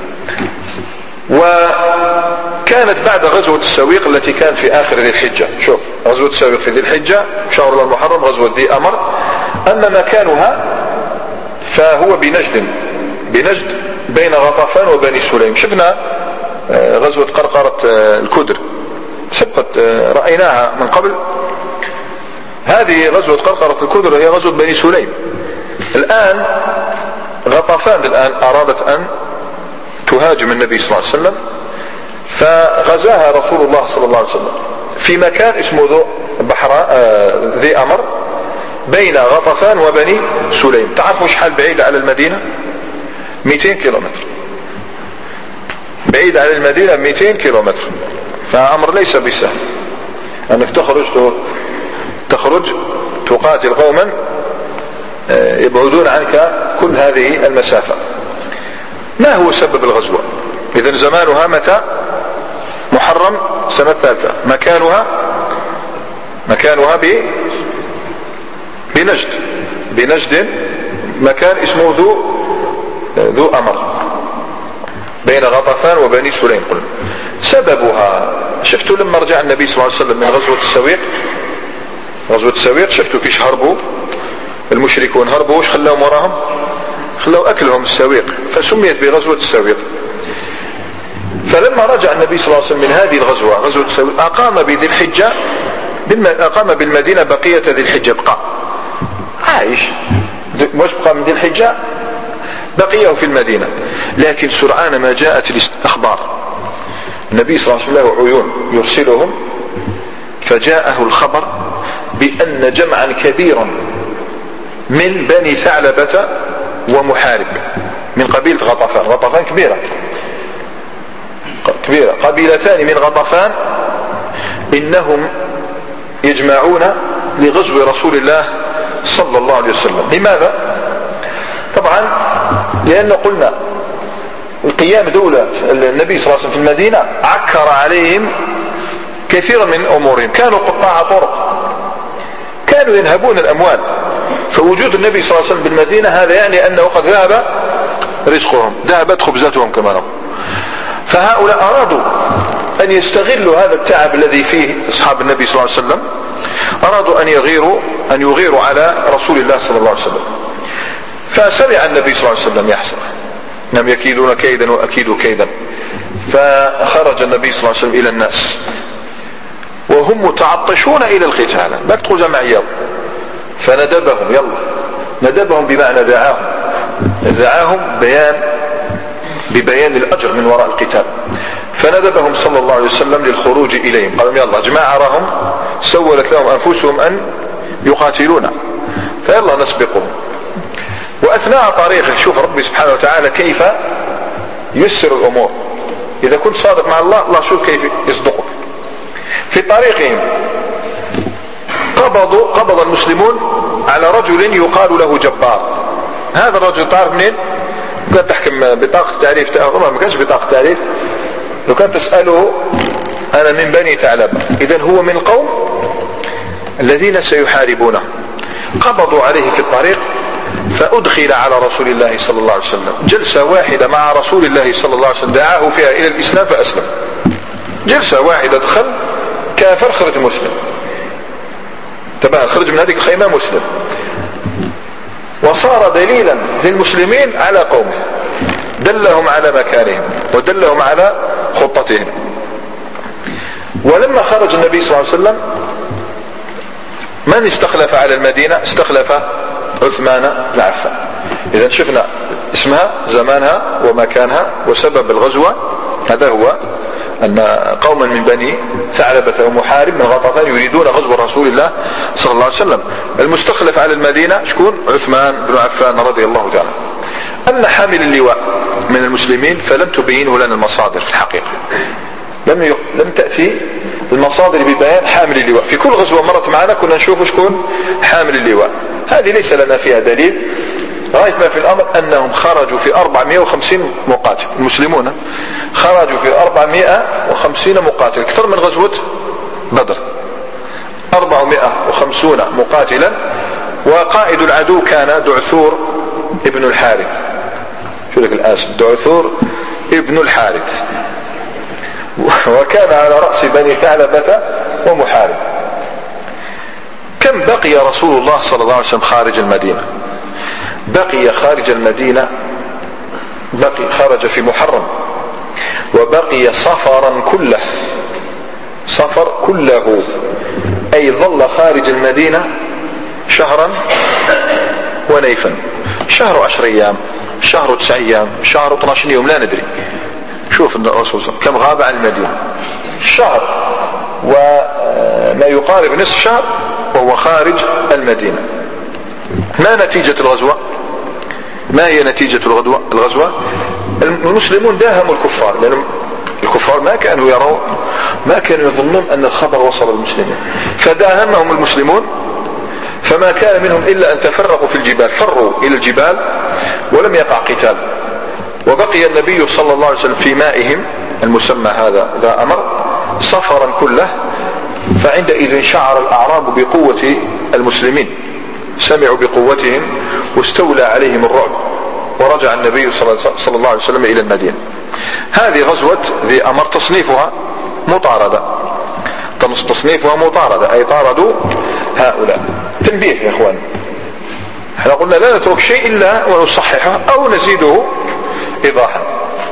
وكانت بعد غزوة السويق التي كانت في آخر ذي الحجة. شوف غزوة السويق في ذي الحجة، شهر الله المحرم غزوة ذي أمر. أما مكانها فهو بنجد، بنجد بين غطفان وبني سليم. شفنا غزوة قرقرة الكدر سبقت رأيناها من قبل، هذه غزوة قرقرة الكدر هي غزوة بني سليم. الآن غطفان الآن أرادت أن تهاجم النبي صلى الله عليه وسلم، فغزاها رسول الله صلى الله عليه وسلم في مكان اسمه ذو بحر ذي أمر بين غطفان وبني سليم. تعرفوا شحال بعيد على المدينة؟ مئتين كيلومتر بعيد على المدينة، مئتين كيلومتر. فأمر ليس بسهل أنك تخرج تخرج تقاتل قوما يبعدون عنك كل هذه المسافة. ما هو سبب الغزوة؟ إذن زمانها متى؟ محرم سنة ثالثة. مكانها مكانها ب بنجد بنجد مكان اسمه ذو ذو أمر بين غطفان وبني سليم. قلنا سببها، شفتوا لما رجع النبي صلى الله عليه وسلم من غزوة السويق، غزوة السويق شفتوا كيش هربوا المشركون، هربوا وش خلاهم وراهم؟ خلوا أكلهم السويق، فسميت بغزوة السويق. فلما رجع النبي صلى الله عليه وسلم من هذه الغزوة غزوة السويق أقام بذي الحجة، أقام بالمدينة بقية ذي الحجة، بقى عايش مش بقى من ذي الحجة، بقيه في المدينة. لكن سرعان ما جاءت الأخبار، النبي صلى الله عليه وسلم له عيون يرسلهم، فجاءه الخبر بأن جمعا كبيرا من بني ثعلبة ومحارب من قبيلة غطفان. غطفان كبيرة كبيرة قبيلتان من غطفان، إنهم يجمعون لغزو رسول الله صلى الله عليه وسلم. لماذا؟ طبعا لأن قلنا القيام دولة النبي صلى الله عليه وسلم في المدينة عكر عليهم كثيرا من أمورهم، كانوا قطاع طرق، كانوا ينهبون الأموال، فوجود النبي صلى الله عليه وسلم بالمدينة هذا يعني أنه قد ذهب رزقهم، ذهبت خبزتهم كما نقول. فهؤلاء أرادوا أن يستغلوا هذا التعب الذي فيه أصحاب النبي صلى الله عليه وسلم، أرادوا أن يغيروا أن يغيروا على رسول الله صلى الله عليه وسلم. فسمع النبي صلى الله عليه وسلم يحسن انهم يكيدون كيدا واكيدوا كيدا، فخرج النبي صلى الله عليه وسلم الى الناس وهم متعطشون الى القتال، ما تقول جمعية، فندبهم، يلا ندبهم بمعنى دعاهم، دعاهم بيان ببيان الاجر من وراء القتال، فندبهم صلى الله عليه وسلم للخروج اليهم، قال يلا جماعة راهم سولت لهم انفسهم ان يقاتلونا فيلا نسبقهم. واثناء طريقه شوف ربي سبحانه وتعالى كيف يسر الامور، اذا كنت صادق مع الله الله شوف كيف يصدقك. في طريقهم قبضوا قبض المسلمون على رجل يقال له جبار. هذا الرجل تعرف منين؟ كان تحكم بطاقة تعريف، طبعا ما كانش بطاقة تعريف، لو كان تسأله انا من بني ثعلبة، اذا هو من القوم الذين سيحاربونه. قبضوا عليه في الطريق فأدخل على رسول الله صلى الله عليه وسلم جلسة واحدة مع رسول الله صلى الله عليه وسلم، دعاه فيها إلى الإسلام فأسلم. جلسة واحدة دخل كافر خرج مسلم، تمام، خرج من هذه الخيمة مسلم، وصار دليلا للمسلمين على قومه، دلهم على مكانهم ودلهم على خطتهم. ولما خرج النبي صلى الله عليه وسلم من استخلف على المدينة؟ استخلف عثمان بن عفان. إذا شفنا اسمها، زمانها ومكانها وسبب الغزوة، هذا هو أن قوما من بني ثعلبة ومحارب من غطفان يريدون غزو رسول الله صلى الله عليه وسلم. المستخلف على المدينة شكون؟ عثمان بن عفان رضي الله تعالى. أما حامل اللواء من المسلمين فلم تبينه لنا المصادر في الحقيقة، لم لم تأتي المصادر ببيان حامل اللواء. في كل غزوة مرت معنا كنا نشوف شكون حامل اللواء، هذه ليس لنا فيها دليل. غاية ما في الأمر أنهم خرجوا في أربعمائة وخمسين مقاتل، المسلمون خرجوا في أربعمائة وخمسين مقاتل، أكثر من غزوة بدر، أربعمائة وخمسين مقاتلا. وقائد العدو كان دعثور ابن الحارث، شو لك الاسم، دعثور ابن الحارث، وكان على رأس بني ثعلبة ومحارب. كم بقي رسول الله صلى الله عليه وسلم خارج المدينة؟ بقي خارج المدينة، بقي خرج في محرم، وبقي صفرا كله، صفر كله، أي ظل خارج المدينة شهرا ونيفا، شهر عشر أيام، شهر تسع أيام، شهر اثنا عشر يوم، لا ندري. شوف الرسول كم غاب عن المدينة، شهر وما يقارب نصف شهر وهو خارج المدينة. ما نتيجة الغزوة؟ ما هي نتيجة الغزوة؟ الغزوة المسلمون داهموا الكفار، لأن الكفار ما كانوا يرون، ما كانوا يظنون أن الخبر وصل للمسلمين، فداهمهم المسلمون، فما كان منهم إلا أن تفرقوا في الجبال، فروا إلى الجبال ولم يقع قتال. وبقي النبي صلى الله عليه وسلم في مائهم المسمى هذا ذا أمر صفرا كله. فعندئذ شعر الأعراب بقوة المسلمين، سمعوا بقوتهم واستولى عليهم الرعب، ورجع النبي صلى الله عليه وسلم إلى المدينة. هذه غزوة ذي أمر تصنيفها مطاردة، تصنيفها مطاردة، أي طاردوا هؤلاء. تنبيه يا إخوان، احنا قلنا لا نترك شيء إلا ونصححه أو نزيده إيضاحا.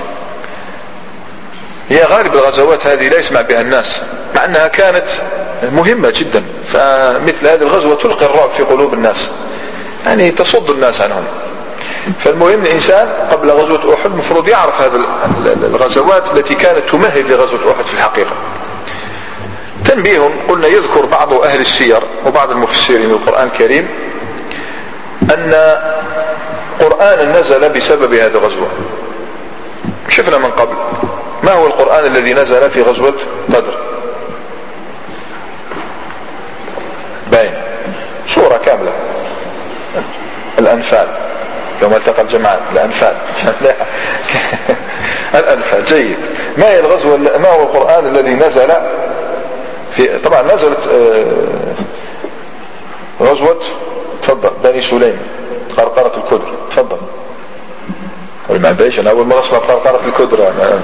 هي غالب الغزوات هذه لا يسمع بها الناس، مع أنها كانت مهمة جدا، فمثل هذه الغزوة تلقي الرعب في قلوب الناس، يعني تصد الناس عنهم. فالمهم الإنسان قبل غزوة أحد مفروض يعرف هذه الغزوات التي كانت تمهد لغزوة أحد في الحقيقة. تنبيه، قلنا يذكر بعض أهل السير وبعض المفسرين القرآن الكريم أن قرآن نزل بسبب هذه الغزوة. شفنا من قبل ما هو القرآن الذي نزل في غزوة بدر؟ باين سورة كاملة، الأنفال، يوم التقى الجمعان، الأنفال الأنفال. جيد. ما هي الغزوة، ما هو القرآن الذي نزل في، طبعا نزلت غزوة، تفضل، بني سليم، قرقرة الكدر، تفضل. ما باش انا اول مره اسمع قرقره في الكدره انا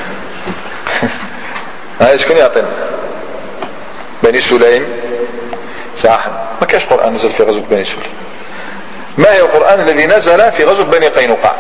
هاي شكون يعطينا؟ بني سليم صح. ما كاش قرآن نزل في غزوة بني سليم. ما هي القرآن الذي نزل في غزوة بني قينقاع؟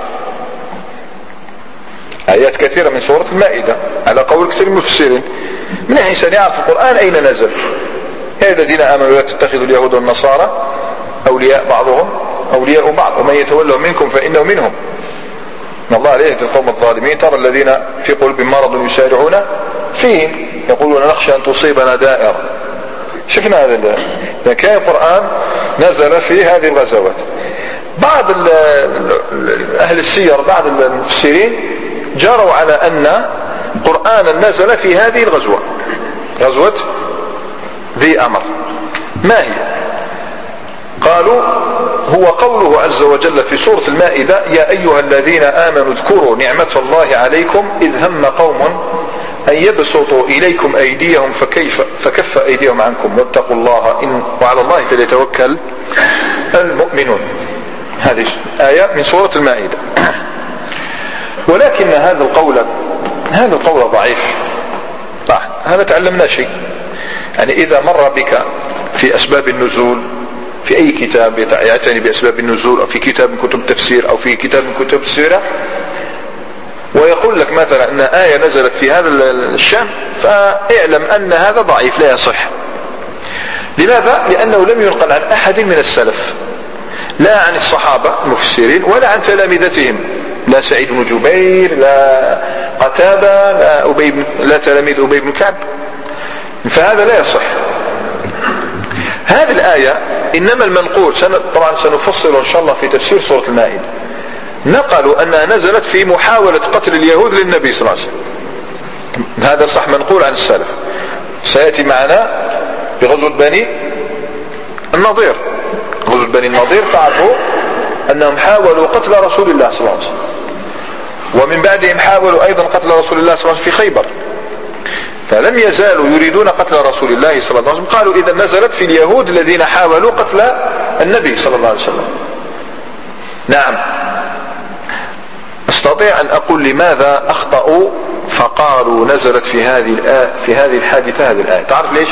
آيات كثيرة من سورة المائدة على قول كثير من المفسرين. من أي إنسان يعرف القرآن أين نزل؟ يا الذين آمنوا لا تتخذوا اليهود والنصارى أولياء بعضهم أولياء بعض ومن يتولوا منكم فإنه منهم إن الله لا يهدي القوم الظالمين. ترى الذين في قلوبهم مرض يسارعون فيهم يقولون نخشى أن تصيبنا دائرة. شفنا هذا إذا كان القرآن نزل في هذه الغزوات. بعض أهل السير بعض المفسرين جروا على أن قرآن نزل في هذه الغزوة غزوة ذي أمر. ما هي؟ قالوا هو قوله عز وجل في سورة المائدة يا أيها الذين آمنوا اذكروا نعمة الله عليكم إذ هم قوم أن يبسطوا إليكم أيديهم فكيف فكف أيديهم عنكم واتقوا الله إن وعلى الله فليتوكل المؤمنون. هذه آية من سورة المائدة. ولكن هذا القول هذا القول ضعيف. طبعا هذا تعلمنا شيء يعني إذا مر بك في أسباب النزول في أي كتاب يعتني بأسباب النزول أو في كتاب من كتب التفسير أو في كتاب من كتب السيرة ويقول لك مثلا أن آية نزلت في هذا الشأن فاعلم أن هذا ضعيف لا يصح. لماذا؟ لأنه لم ينقل عن أحد من السلف لا عن الصحابة المفسرين ولا عن تلامذتهم لا سعيد بن جبير لا قتادة لا, أبي بن لا تلاميذ أبي بن كعب. فهذا لا يصح. هذه الآية إنما المنقول طبعا سنفصل إن شاء الله في تفسير سورة المائدة. نقلوا أنها نزلت في محاولة قتل اليهود للنبي صلى الله عليه وسلم. هذا صح منقول عن السلف. سيأتي معنا بغزوة بني النضير. غزوة بني النضير تعرفوا أنهم حاولوا قتل رسول الله صلى الله عليه وسلم ومن بعدهم حاولوا أيضا قتل رسول الله صلى الله عليه وسلم في خيبر. فلم يزالوا يريدون قتل رسول الله صلى الله عليه وسلم. قالوا إذا نزلت في اليهود الذين حاولوا قتل النبي صلى الله عليه وسلم. نعم استطيع أن أقول لماذا أخطأوا فقالوا نزلت في هذه الآية في هذه الحادثة هذه الآية. تعرف ليش؟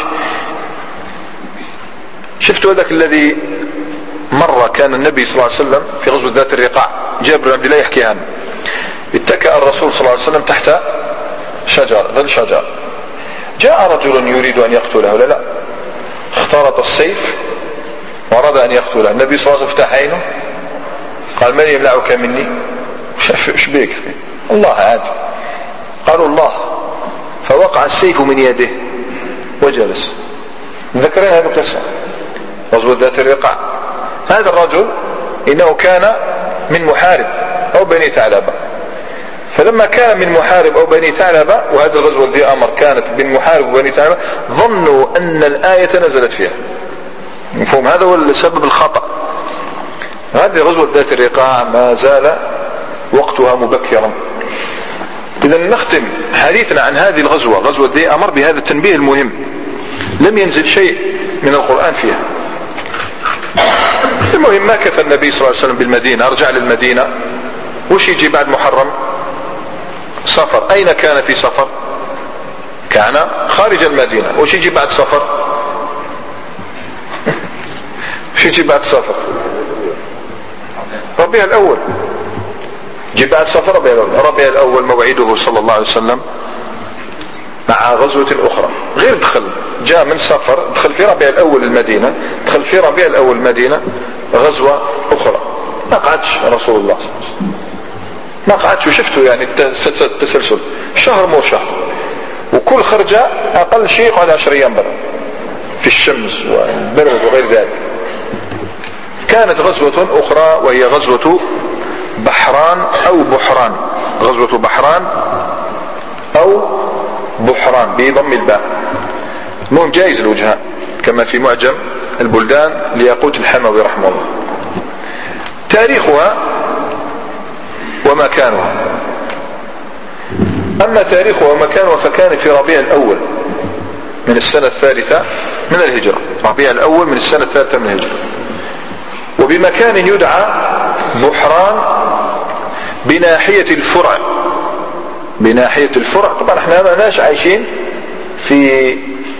شفتوا ذاك الذي مرة كان النبي صلى الله عليه وسلم في غزوة ذات الرقاع جابر بن عبد الله يحكي عنه. اتكأ الرسول صلى الله عليه وسلم تحت شجر ظل شجر. جاء رجل يريد أن يقتله ولا لا اخترط السيف وأراد أن يقتله. النبي صلى الله عليه وسلم فتح عينه قال من يمنعك مني؟ ايش بيك؟ الله عاد. قالوا الله. فوقع السيف من يده وجلس. ذكرين هذا القصة غزوة ذات الرقاع. هذا الرجل إنه كان من محارب أو بني ثعلبة. فلما كان من محارب أو بني ثعلبة وهذه الغزوة ذي أمر كانت بين محارب وبني ثعلبة ظنوا أن الآية نزلت فيها. مفهوم؟ هذا هو السبب الخطأ. هذه غزوة ذات الرقاع ما زال وقتها مبكرا. إذا نختم حديثنا عن هذه الغزوة غزوة ذي أمر بهذا التنبيه المهم. لم ينزل شيء من القرآن فيها. المهم ما كفى النبي صلى الله عليه وسلم بالمدينة رجع للمدينة. وش يجي بعد محرم؟ سفر. أين كان في سفر؟ كان خارج المدينة. وش يجي بعد سفر؟ وش يجي بعد سفر؟ ربيع الأول. جي بعد سفر ربيع الأول. ربيع الأول موعده صلى الله عليه وسلم مع غزوة أخرى غير دخل جاء من سفر دخل في ربيع الأول المدينة دخل في ربيع الأول المدينة غزوة أخرى. ما قعدش رسول الله صلى الله عليه وسلم ما قعدش. وشفتوا يعني التسلسل شهر مو شهر وكل خرجة أقل شيء يقعد عشر أيام برا في الشمس والبرد وغير ذلك. كانت غزوة أخرى وهي غزوة بحران أو بحران. غزوة بحران أو بحران بضم الباء. المهم جائز الوجهان كما في معجم البلدان لياقوت الحموي رحمه الله. تاريخها ومكانها. أما تاريخها ومكانها فكان في ربيع الأول من السنة الثالثة من الهجرة. ربيع الأول من السنة الثالثة من الهجرة. وبمكان يدعى بحران بناحية الفرع. بناحية الفرع طبعا احنا ما ناش عايشين في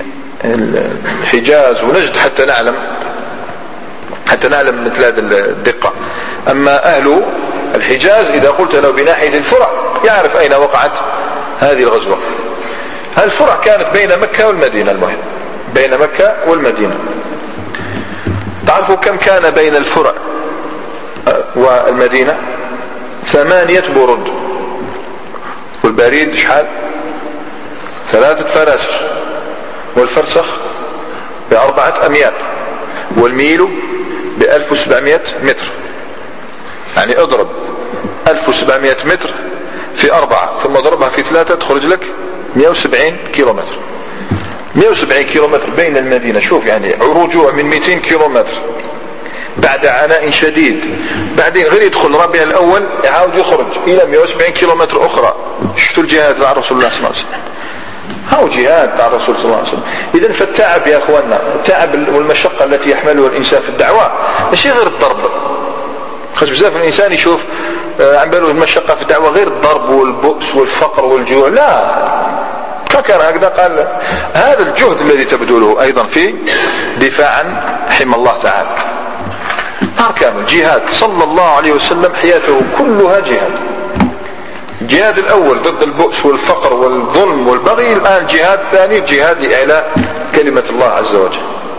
الحجاز ونجد حتى نعلم حتى نعلم مثل هذه الدقة. اما اهل الحجاز اذا قلت له بناحية الفرع يعرف اين وقعت هذه الغزوة. الفرع كانت بين مكة والمدينة، المهم بين مكة والمدينة. تعرفوا كم كان بين الفرع والمدينة؟ ثمانية برد. والبريد شحال؟ ثلاثة فراسخ. والفرسخ بأربعة أميال. والميل بألف وسبعمائة متر. يعني اضرب ألف وسبعمائة متر في أربعة ثم اضربها في ثلاثة تخرج لك مئة وسبعين كيلومتر. مئة وسبعين كيلومتر بين المدينة. شوف يعني رجوع من مئتين كيلومتر بعد عناء شديد. بعدين غير يدخل ربيع الأول يعاود يخرج إلى مئة وسبعين كيلومتر أخرى. شفتوا الجهاد مع رسول الله صلى الله عليه وسلم؟ هاو جهاد مع الرسول صلى الله عليه وسلم. إذن فالتعب يا أخواننا، التعب والمشقة التي يحملها الإنسان في الدعوة ماشي غير الضرب. خاص بزاف الإنسان يشوف عم باله المشقة في الدعوة غير الضرب والبؤس والفقر والجوع، لا. كان هكذا قال هذا الجهد الذي تبذله أيضا في دفاع عن حمى الله تعالى. نهار كامل جهاد، صلى الله عليه وسلم حياته كلها جهاد. الجهاد الأول ضد البؤس والفقر والظلم والبغي، الآن جهاد ثاني جهاد لإعلاء كلمة الله عز وجل.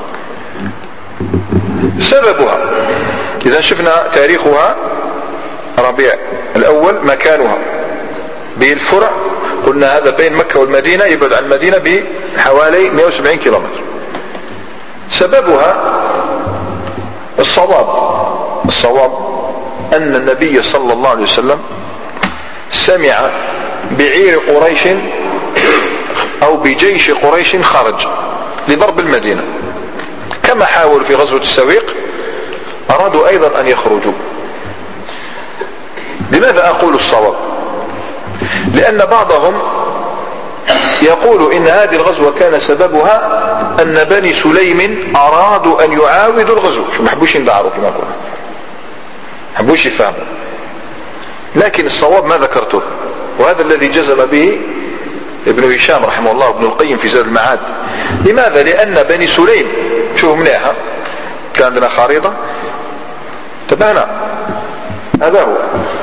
سببها إذا شفنا تاريخها ربيع الأول مكانها بالفرع، قلنا هذا بين مكة والمدينة، يبعد عن المدينة بحوالي مئة وسبعين كيلومتر. سببها الصواب الصواب أن النبي صلى الله عليه وسلم سمع بعير قريش أو بجيش قريش خرج لضرب المدينة، كما حاولوا في غزوة السويق أرادوا أيضا أن يخرجوا. لماذا أقول الصواب؟ لأن بعضهم يقول إن هذه الغزوة كان سببها أن بني سليم أرادوا أن يعاودوا الغزو. شو محبوش يندعروا كما قلنا، محبوش يفهموا. لكن الصواب ما ذكرته، وهذا الذي جزم به ابن هشام رحمه الله وابن القيم في زاد المعاد. لماذا؟ لأن بني سليم، شوفوا منها كان عندنا خريطة تبعنا، هذا هو.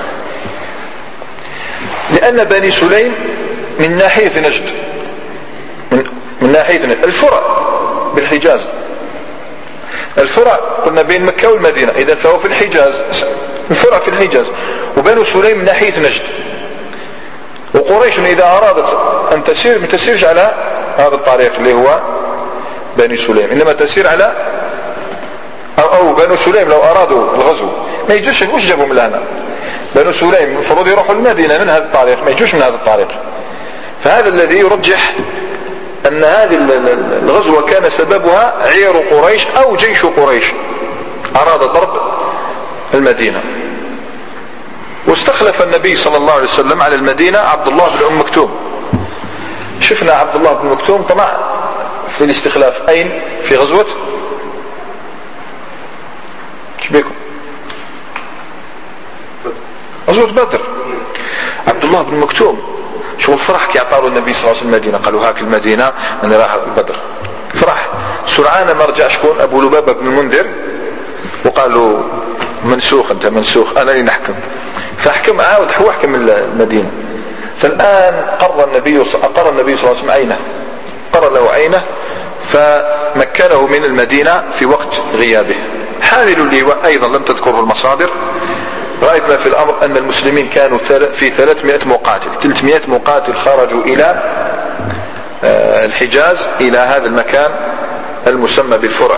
لأن بني سليم من ناحية نجد، من, من ناحية نجد الفرع بالحجاز. الفرع قلنا بين مكة والمدينة، إذا فهو في الحجاز، الفرع في الحجاز. وبنو سليم من ناحية نجد. وقريش إذا أرادت أن تسير ما تسيرش على هذا الطريق اللي هو بني سليم، إنما تسير على أو, أو بنو سليم لو أرادوا الغزو ما يجوش. وش جابوا من هنا؟ بنو سليم المفروض يروحوا المدينة من هذا الطريق، ما يجوش من هذا الطريق. فهذا الذي يرجح أن هذه الغزوة كان سببها عير قريش أو جيش قريش أراد ضرب المدينة. واستخلف النبي صلى الله عليه وسلم على المدينة عبد الله بن أم مكتوم. شفنا عبد الله بن مكتوم طمع في الاستخلاف أين؟ في غزوة شبيكم غزوة بدر. عبد الله بن مكتوم شو الفرح كي اعطاه النبي صلى الله عليه وسلم المدينة، قالوا هاك المدينة أنا راح بدر. فرح سرعان ما رجع شكون؟ أبو لبابة بن المنذر، وقالوا منسوخ أنت منسوخ، أنا اللي نحكم. فاحكم عاود هو حكم المدينة. فالآن قرر النبي أقر النبي صلى الله عليه وسلم عينه، قرر له عينه فمكنه من المدينة في وقت غيابه. حامل اللواء أيضا لم تذكره المصادر. رأيتنا في الأمر أن المسلمين كانوا في ثلاثمائة مقاتل، ثلاثمائة مقاتل خرجوا إلى الحجاز، إلى هذا المكان المسمى بالفرع.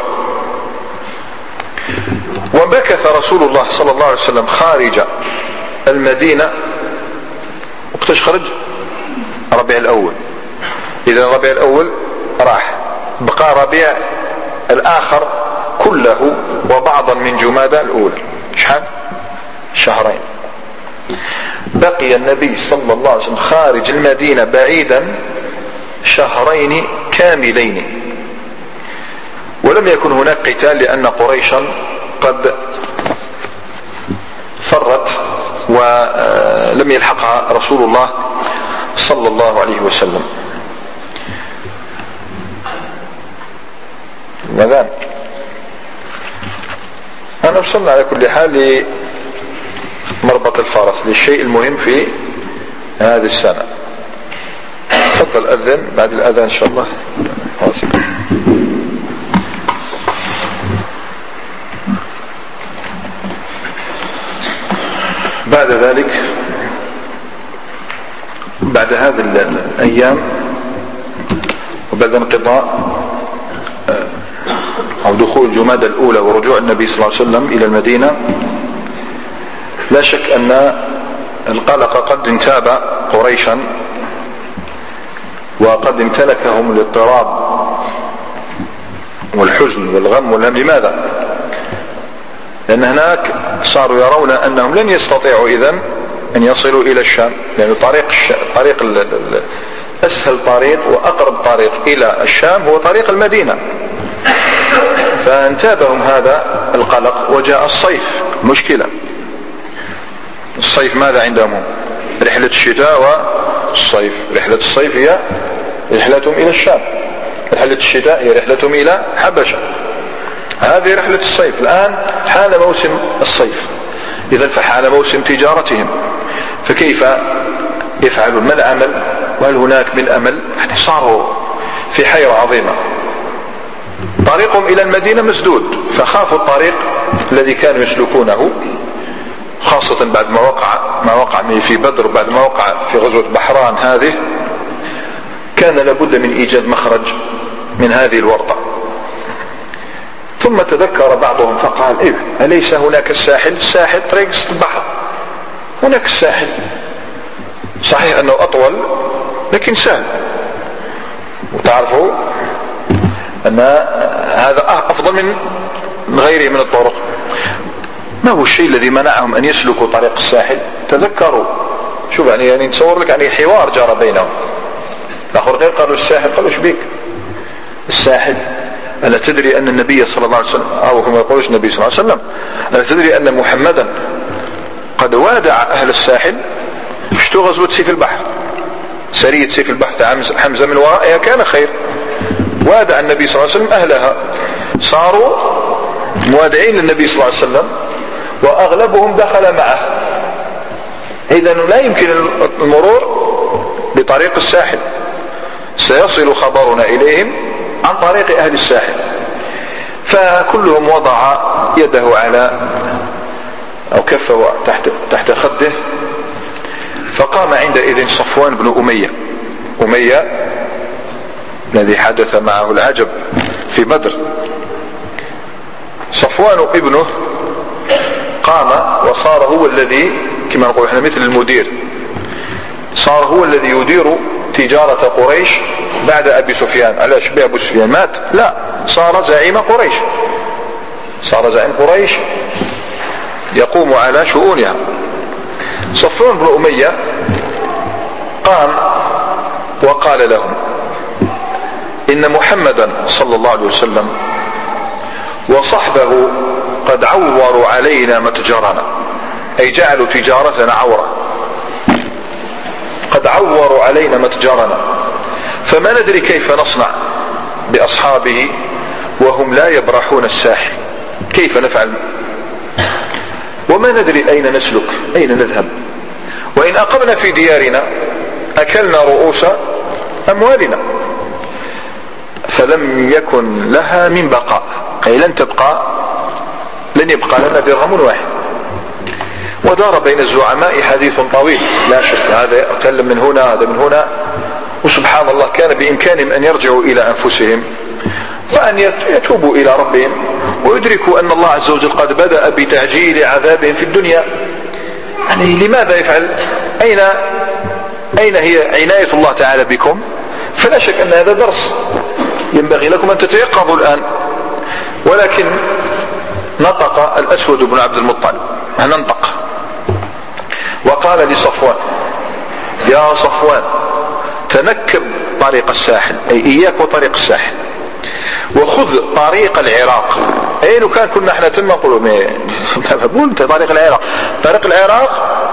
ومكث رسول الله صلى الله عليه وسلم خارج المدينة. وقتاش خرج؟ ربيع الأول. إذا ربيع الأول راح، بقى ربيع الآخر كله وبعضا من جمادى الأولى. شحال؟ شهرين. بقي النبي صلى الله عليه وسلم خارج المدينة بعيدا شهرين كاملين، ولم يكن هناك قتال لأن قريشا قد فرت ولم يلحقها رسول الله صلى الله عليه وسلم. ماذا أنا وصلنا على كل حال لمربط الفرس، للشيء المهم في هذه السنة. تفضل أذن بعد الأذان إن شاء الله. بعد ذلك بعد هذه الأيام وبعد انقضاء أو دخول جمادى الأولى ورجوع النبي صلى الله عليه وسلم إلى المدينة، لا شك أن القلق قد انتاب قريشا وقد امتلكهم الاضطراب والحزن والغم والهم. لماذا؟ لأن هناك صاروا يرون أنهم لن يستطيعوا إذن أن يصلوا إلى الشام، لأن طريق طريق أسهل طريق وأقرب طريق إلى الشام هو طريق المدينة. فانتابهم هذا القلق، وجاء الصيف. مشكلة الصيف ماذا عندهم؟ رحلة الشتاء والصيف. رحلة الصيف هي رحلتهم إلى الشام، رحلة الشتاء هي رحلتهم إلى حبشة. هذه رحلة الصيف. الآن حان موسم الصيف، إذن فحان موسم تجارتهم، فكيف يفعلون؟ ما العمل؟ وهل هناك من أمل؟ يعني صاروا في حيرة عظيمة. طريقهم إلى المدينة مسدود، فخافوا الطريق الذي كانوا يسلكونه، خاصة بعد ما وقع ما وقع في بدر وبعد ما وقع في غزوة بحران. هذه كان لابد من إيجاد مخرج من هذه الورطة. ثم تذكر بعضهم فقال: إيه أليس هناك الساحل؟ الساحل طريق البحر، هناك الساحل، صحيح أنه أطول لكن سهل، وتعرفوا أن هذا أفضل من غيره من الطرق. ما هو الشيء الذي منعهم أن يسلكوا طريق الساحل؟ تذكروا. شوف يعني يعني نتصور لك يعني حوار جرى بينهم. الآخر غير قالوا الساحل، قالوا ايش بيك الساحل؟ ألا تدري أن النبي صلى الله عليه وسلم، أو كما يقولش النبي صلى الله عليه وسلم، ألا تدري أن محمدا قد وادع أهل الساحل؟ اشتو غزوة سيف البحر، سرية سيف البحر حمزة من ورائها كان خير. وادع النبي صلى الله عليه وسلم أهلها، صاروا موادعين للنبي صلى الله عليه وسلم، وأغلبهم دخل معه. إذن لا يمكن المرور بطريق الساحل، سيصل خبرنا إليهم عن طريق أهل الساحل. فكلهم وضع يده على أو كفه تحت, تحت خده. فقام عندئذ صفوان بن أمية أمية الذي حدث معه العجب في بدر. صفوان ابنه قام وصار هو الذي كما نقول احنا مثل المدير، صار هو الذي يدير تجارة قريش بعد أبي سفيان. على شبه أبو سفيان مات؟ لا، صار زعيم قريش، صار زعيم قريش يقوم على شؤونها. صفوان بن أمية قام وقال لهم: إن محمدا صلى الله عليه وسلم وصحبه قد عوروا علينا متجرنا، أي جعلوا تجارتنا عورة، قد عوروا علينا متجرنا، فما ندري كيف نصنع بأصحابه وهم لا يبرحون الساحل، كيف نفعل؟ وما ندري أين نسلك، أين نذهب، وإن أقمنا في ديارنا أكلنا رؤوس أموالنا، فلم يكن لها من بقاء، أي لن تبقى، لن يبقى لنا درهم واحد. ودار بين الزعماء حديث طويل لا شك، هذا يتكلم من هنا هذا من هنا، وسبحان الله كان بإمكانهم أن يرجعوا إلى أنفسهم فأن يتوبوا إلى ربهم ويدركوا أن الله عز وجل قد بدأ بتعجيل عذابهم في الدنيا. يعني لماذا يفعل؟ أين أين هي عناية الله تعالى بكم؟ فلا شك أن هذا درس ينبغي لكم أن تتيقظوا الآن. ولكن نطق الأسود بن عبد المطلب، ننطق وقال لصفوان: يا صفوان تنكب طريق الساحل، أي إياك وطريق الساحل، وخذ طريق العراق. أي لو كان كنا احنا تم نقولوا ما بقول انت طريق العراق، طريق العراق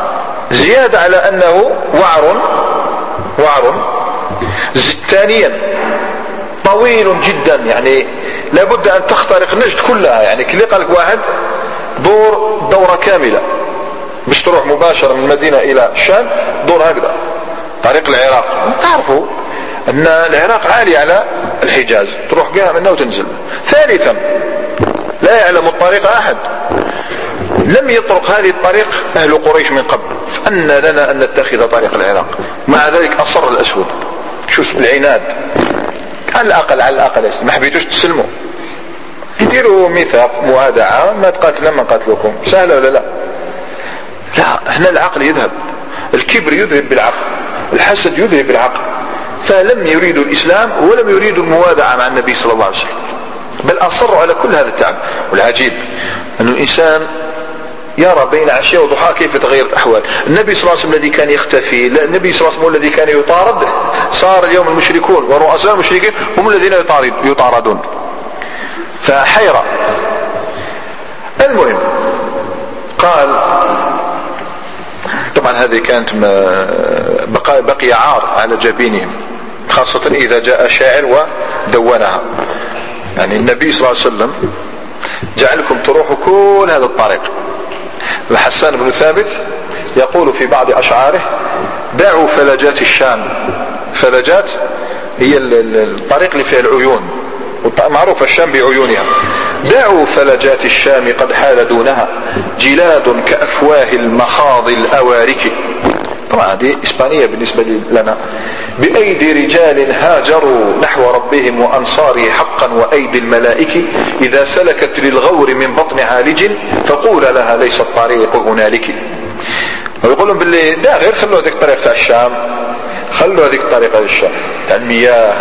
زيادة على أنه وعر وعر ثانيا طويل جدا، يعني لابد أن تخترق نجد كلها. يعني كلي قال لك واحد دور دورة كاملة باش تروح مباشرة من المدينة إلى الشام، دور هكذا طريق العراق. تعرفوا أن العراق عالي على الحجاز، تروح قاها منه وتنزل. ثالثا لا يعلم الطريق أحد، لم يطرق هذه الطريق أهل قريش من قبل، فأن لنا أن نتخذ طريق العراق. مع ذلك أصر الأسود، شو العناد، على الأقل على الأقل ما حبيتوش تسلموا، يديروا ميثاق موادعة، ما تقاتلنا ما قاتلوكم، سهلة ولا لا؟ لا، هنا العقل يذهب، الكبر يذهب بالعقل، الحسد يذهب بالعقل. فلم يريدوا الإسلام ولم يريدوا الموادعة مع النبي صلى الله عليه وسلم، بل أصروا على كل هذا التعب. والعجيب أن الإنسان يرى بين عشية وضحاها كيف تغيرت أحوال. النبي صلى الله عليه وسلم الذي كان يختفي، النبي صلى الله عليه وسلم الذي كان يطارد، صار اليوم المشركون ورؤساء المشركين هم الذين يطاردون. فحيرة. المهم قال طبعا هذه كانت بقى, بقي عار على جبينهم، خاصة إذا جاء شاعر ودونها. يعني النبي صلى الله عليه وسلم جعلكم تروحوا كل هذا الطريق. الحسان بن ثابت يقول في بعض أشعاره: دعوا فلجات الشام. فلجات هي الطريق اللي فيها العيون، معروف الشام بعيونها. دعوا فلجات الشام قد حال دونها جلاد كأفواه المخاض الأوارك. طبعا هذه إسبانية بالنسبة لنا. بأيدي رجال هاجروا نحو ربهم وأنصاره حقا وأيدي الملائكة إذا سلكت للغور من بطن عالج فقول لها ليس الطريق هنالك. ويقولون باللي دا غير خلوا هذيك الطريق تاع الشام، خلوا هذيك الطريق تاع الشام تاع المياه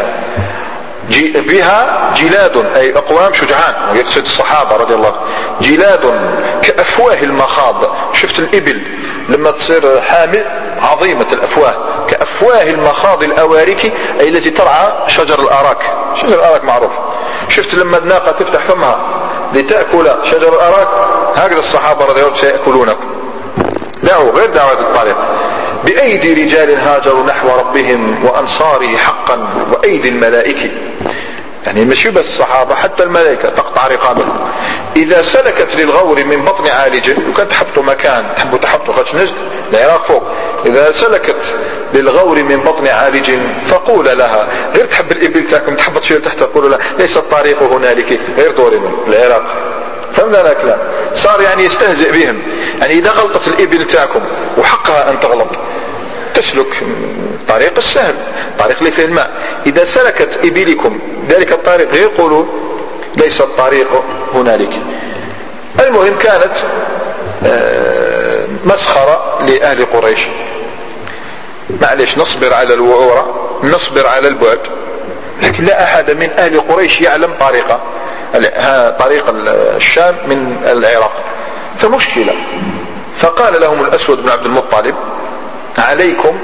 بها جلاد أي أقوام شجعان، ويقصد الصحابة رضي الله عنهم. جلاد كأفواه المخاض، شفت الإبل لما تصير حامل عظيمة الأفواه، كأفواه المخاض الأوارك أي التي ترعى شجر الأراك. شجر الأراك معروف، شفت لما الناقة تفتح فمها لتأكل شجر الأراك، هكذا الصحابة رضي الله عنهم سيأكلونك. دعوا غير دعوة الطريق. بأيدي رجال هاجروا نحو ربهم وأنصاره حقا وأيدي الملائكة، يعني مش بس الصحابة، حتى الملائكة تقطع رقابهم. إذا سلكت للغور من بطن عالج، وكان تحبطوا مكان تحبوا تحبطوا خدش نجد العراق فوق، إذا سلكت للغور من بطن عالج فقول لها، غير تحب الإبل تاكم تحبط شيء تحت، تقول لها ليس الطريق هنالك، غير دوري من العراق. فهمنا لا كلام صار يعني يستهزئ بهم. يعني إذا غلطت الإبل تاكم وحقها أن تغلط، تسلك طريق السهل، طريق اللي فيه الماء. إذا سلكت إبلكم ذلك الطريق غير قولوا ليس الطريق هنالك. المهم كانت مسخرة لأهل قريش. معليش نصبر على الوعورة، نصبر على البعد، لكن لا أحد من أهل قريش يعلم طريقة طريق الشام من العراق، فمشكلة. فقال لهم الأسود بن عبد المطلب: عليكم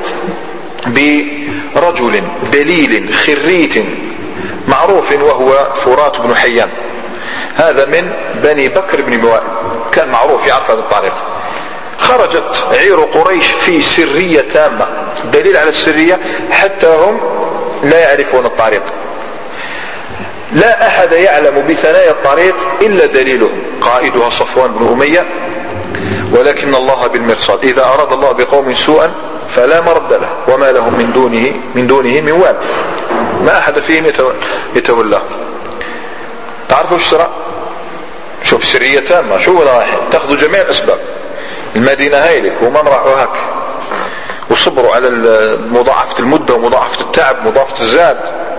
برجل دليل خريت معروف وهو فرات بن حيان، هذا من بني بكر بن موائل، كان معروف يعرف هذا الطريق. خرجت عير قريش في سرية تامة، دليل على السرية، حتى هم لا يعرفون الطريق، لا أحد يعلم بثنايا الطريق إلا دليلهم، قائدها صفوان بن أمية، ولكن الله بالمرصاد، إذا أراد الله بقوم سوءا فلا مرد له وما لهم من دونه من دونه من وال، ما أحد فيهم يتولاه. تعرفوا ايش صار؟ شوف سرية تامة، شو رايح تاخذوا جميع الأسباب، المدينة هايلك ومن راحوا هك، وصبروا على مضاعفة المدة ومضاعفة التعب ومضاعفة الزاد.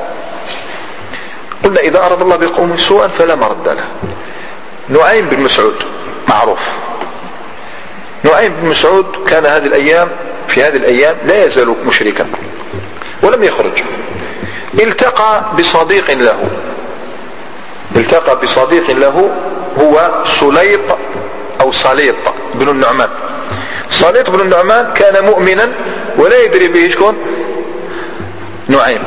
قلنا إذا أراد الله بقوم سوءا فلا مرد له. نعيم بن مسعود معروف، نعيم بن مسعود كان هذه الأيام في هذه الأيام لا يزال مشركا ولم يخرج. التقى بصديق له، التقى بصديق له هو سليط أو صليط بن النعمان. صليط بن النعمان كان مؤمنا ولا يدري به شكون نعيم،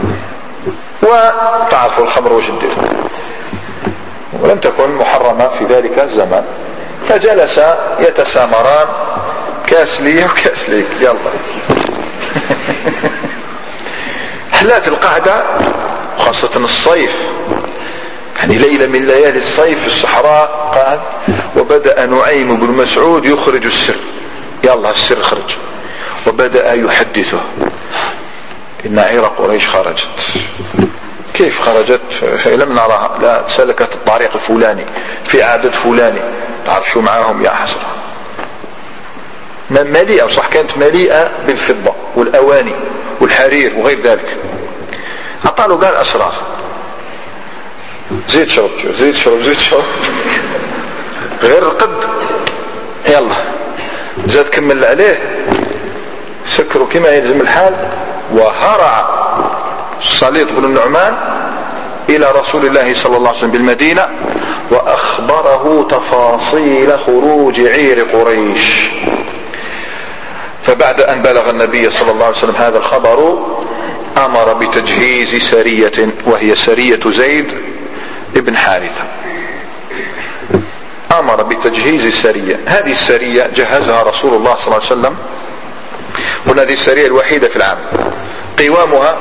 وتعرفوا الخمر وش الدير، ولم تكن محرمة في ذلك الزمان. فجلس يتسامران كاس لي وكاس ليك يلا. حلات القعدة خاصة الصيف، يعني ليلة من ليالي الصيف في الصحراء قعد، وبدأ نعيم بن مسعود يخرج السر، يلا السر خرج، وبدأ يحدثه إن عير قريش خرجت. كيف خرجت؟ لم نراها، لا سلكت الطريق الفلاني في عدد فلاني، تعرف شو معاهم يا حسرة، مليئة صح، كانت مليئة بالفضة والأواني والحرير وغير ذلك. أعطاله قال أسرار، زيد شرب زيد شرب زيد شرب غير قد، يلا زاد كمل عليه، سكروا كما يلزم الحال. وهرع صليط بن النعمان إلى رسول الله صلى الله عليه وسلم بالمدينة وأخبره تفاصيل خروج عير قريش. فبعد أن بلغ النبي صلى الله عليه وسلم هذا الخبر أمر بتجهيز سرية، وهي سرية زيد ابن حارثة. أمر بتجهيز السرية، هذه السرية جهزها رسول الله صلى الله عليه وسلم، وهذه السرية الوحيدة في العام. قوامها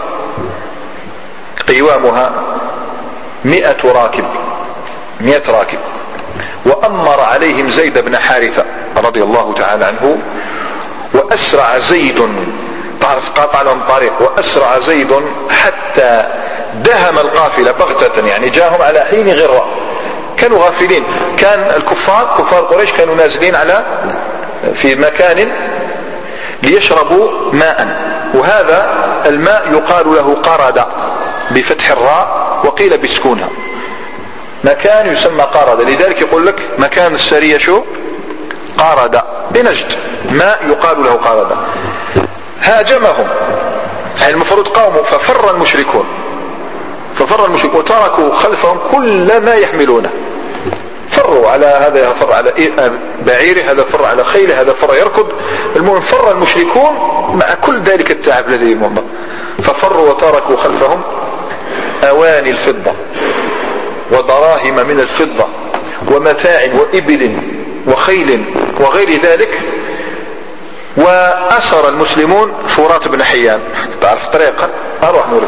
قوامها مئة راكب، مئة راكب. وأمر عليهم زيد بن حارثة رضي الله تعالى عنه. وأسرع زيد، تعرف قاطع لهم طريق، وأسرع زيد حتى دهم القافلة بغتة، يعني جاءهم على حين غرة، كانوا غافلين. كان الكفار كفار قريش كانوا نازلين على في مكان ليشربوا ماء، وهذا الماء يقال له قردة بفتح الراء وقيل بسكونها، مكان يسمى قردة، لذلك يقول لك مكان السرية شو؟ قردة بنجد، ماء يقال له قردة. هاجمهم، يعني المفروض قاموا، ففر المشركون ففر المشركون وتركوا خلفهم كل ما يحملونه، فروا على هذا فر على بعيره، هذا فر على خيله، هذا فر يركض، المهم فر المشركون مع كل ذلك التعب لديهم، ففروا وتركوا خلفهم أواني الفضة ودراهم من الفضة ومتاع وإبل وخيل وغير ذلك. وأسر المسلمون فرات بن حيان، تعرف طريقة أروح نورك،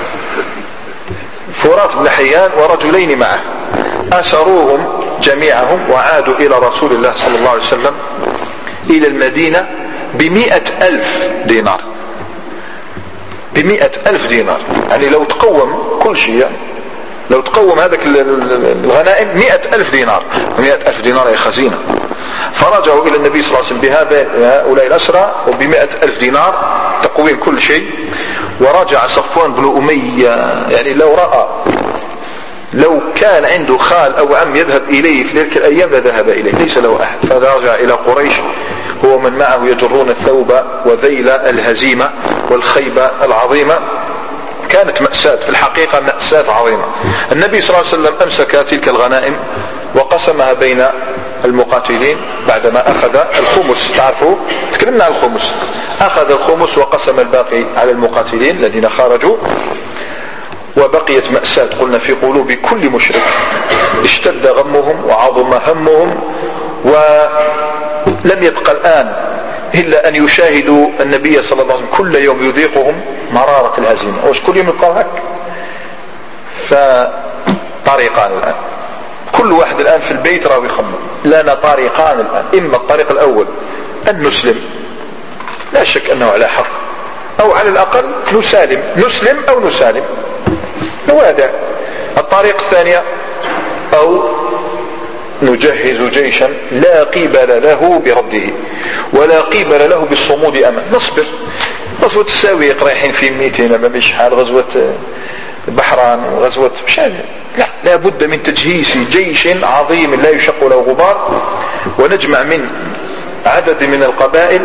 فرات بن حيان ورجلين معه، أسروهم جميعهم وعادوا إلى رسول الله صلى الله عليه وسلم إلى المدينة بمئة ألف دينار، بمئة ألف دينار، يعني لو تقوم كل شيء، لو تقوم هذاك الغنائم مئة ألف دينار، مئة ألف دينار هي خزينة. فرجعوا إلى النبي صلى الله عليه وسلم بهذا هؤلاء الأسرى وبمئة ألف دينار تقويم كل شيء. ورجع صفوان بن أمية، يعني لو رأى لو كان عنده خال أو عم يذهب إليه في تلك الأيام لذهب إليه، ليس له أحد. فرجع إلى قريش هو من معه يجرون الثوب وذيل الهزيمة والخيبة العظيمة. كانت مأساة في الحقيقة، مأساة عظيمة. النبي صلى الله عليه وسلم أمسك تلك الغنائم وقسمها بين المقاتلين بعدما أخذ الخمس، تعرفوا تكلمنا عن الخمس، أخذ الخمس وقسم الباقي على المقاتلين الذين خرجوا. وبقيت مأساة قلنا في قلوب كل مشرك، اشتد غمهم وعظم همهم، ولم يبقى الآن إلا أن يشاهدوا النبي صلى الله عليه وسلم كل يوم يذيقهم مرارة الهزيمة. وش كل يوم يقال هك؟ فطريقان الآن، كل واحد الآن في البيت راوي خمه، لنا طريقان الآن. إما الطريق الأول أن نسلم، لا شك أنه على حق، أو على الأقل نسالم، نسلم أو نسالم نوادع. الطريق الثانية أو نجهز جيشا لا قبل له برده ولا قبل له بالصمود أمام، نصبر. غزوة الساويق رايحين في مئتين ما بيش حال، غزوة بحران وغزوة مشان، لا لا بد من تجهيز جيش عظيم لا يشق له غبار، ونجمع من عدد من القبائل.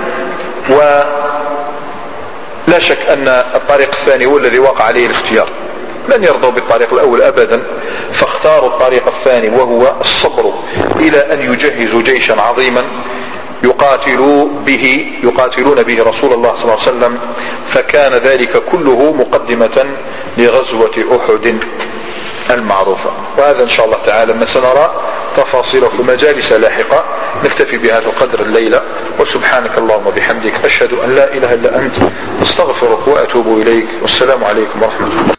ولا شك أن الطريق الثاني هو الذي وقع عليه الاختيار، لن يرضوا بالطريق الأول أبدا، فاختاروا الطريق الثاني وهو الصبر إلى أن يجهزوا جيشا عظيما يقاتلوا به يقاتلون به رسول الله صلى الله عليه وسلم. فكان ذلك كله مقدمة لغزوة أحد المعروفة. وهذا إن شاء الله تعالى ما سنرى تفاصيله في مجالس لاحقة. نكتفي بهذا القدر الليلة. وسبحانك اللهم وبحمدك أشهد أن لا إله إلا أنت أستغفرك وأتوب إليك. والسلام عليكم ورحمة الله.